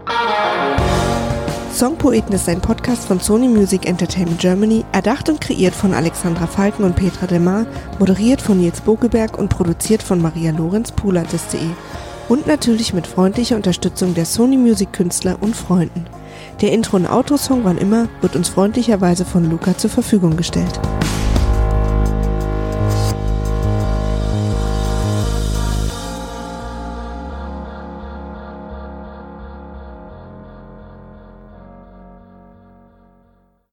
Songpoeten ist ein Podcast von Sony Music Entertainment Germany, erdacht und kreiert von Alexandra Falken und Petra Demar, moderiert von Nils Bokelberg und produziert von Maria Lorenz, poolartist punkt de. Und natürlich mit freundlicher Unterstützung der Sony Music Künstler und Freunden. Der Intro- und Outro-Song Wann immer wird uns freundlicherweise von Luca zur Verfügung gestellt.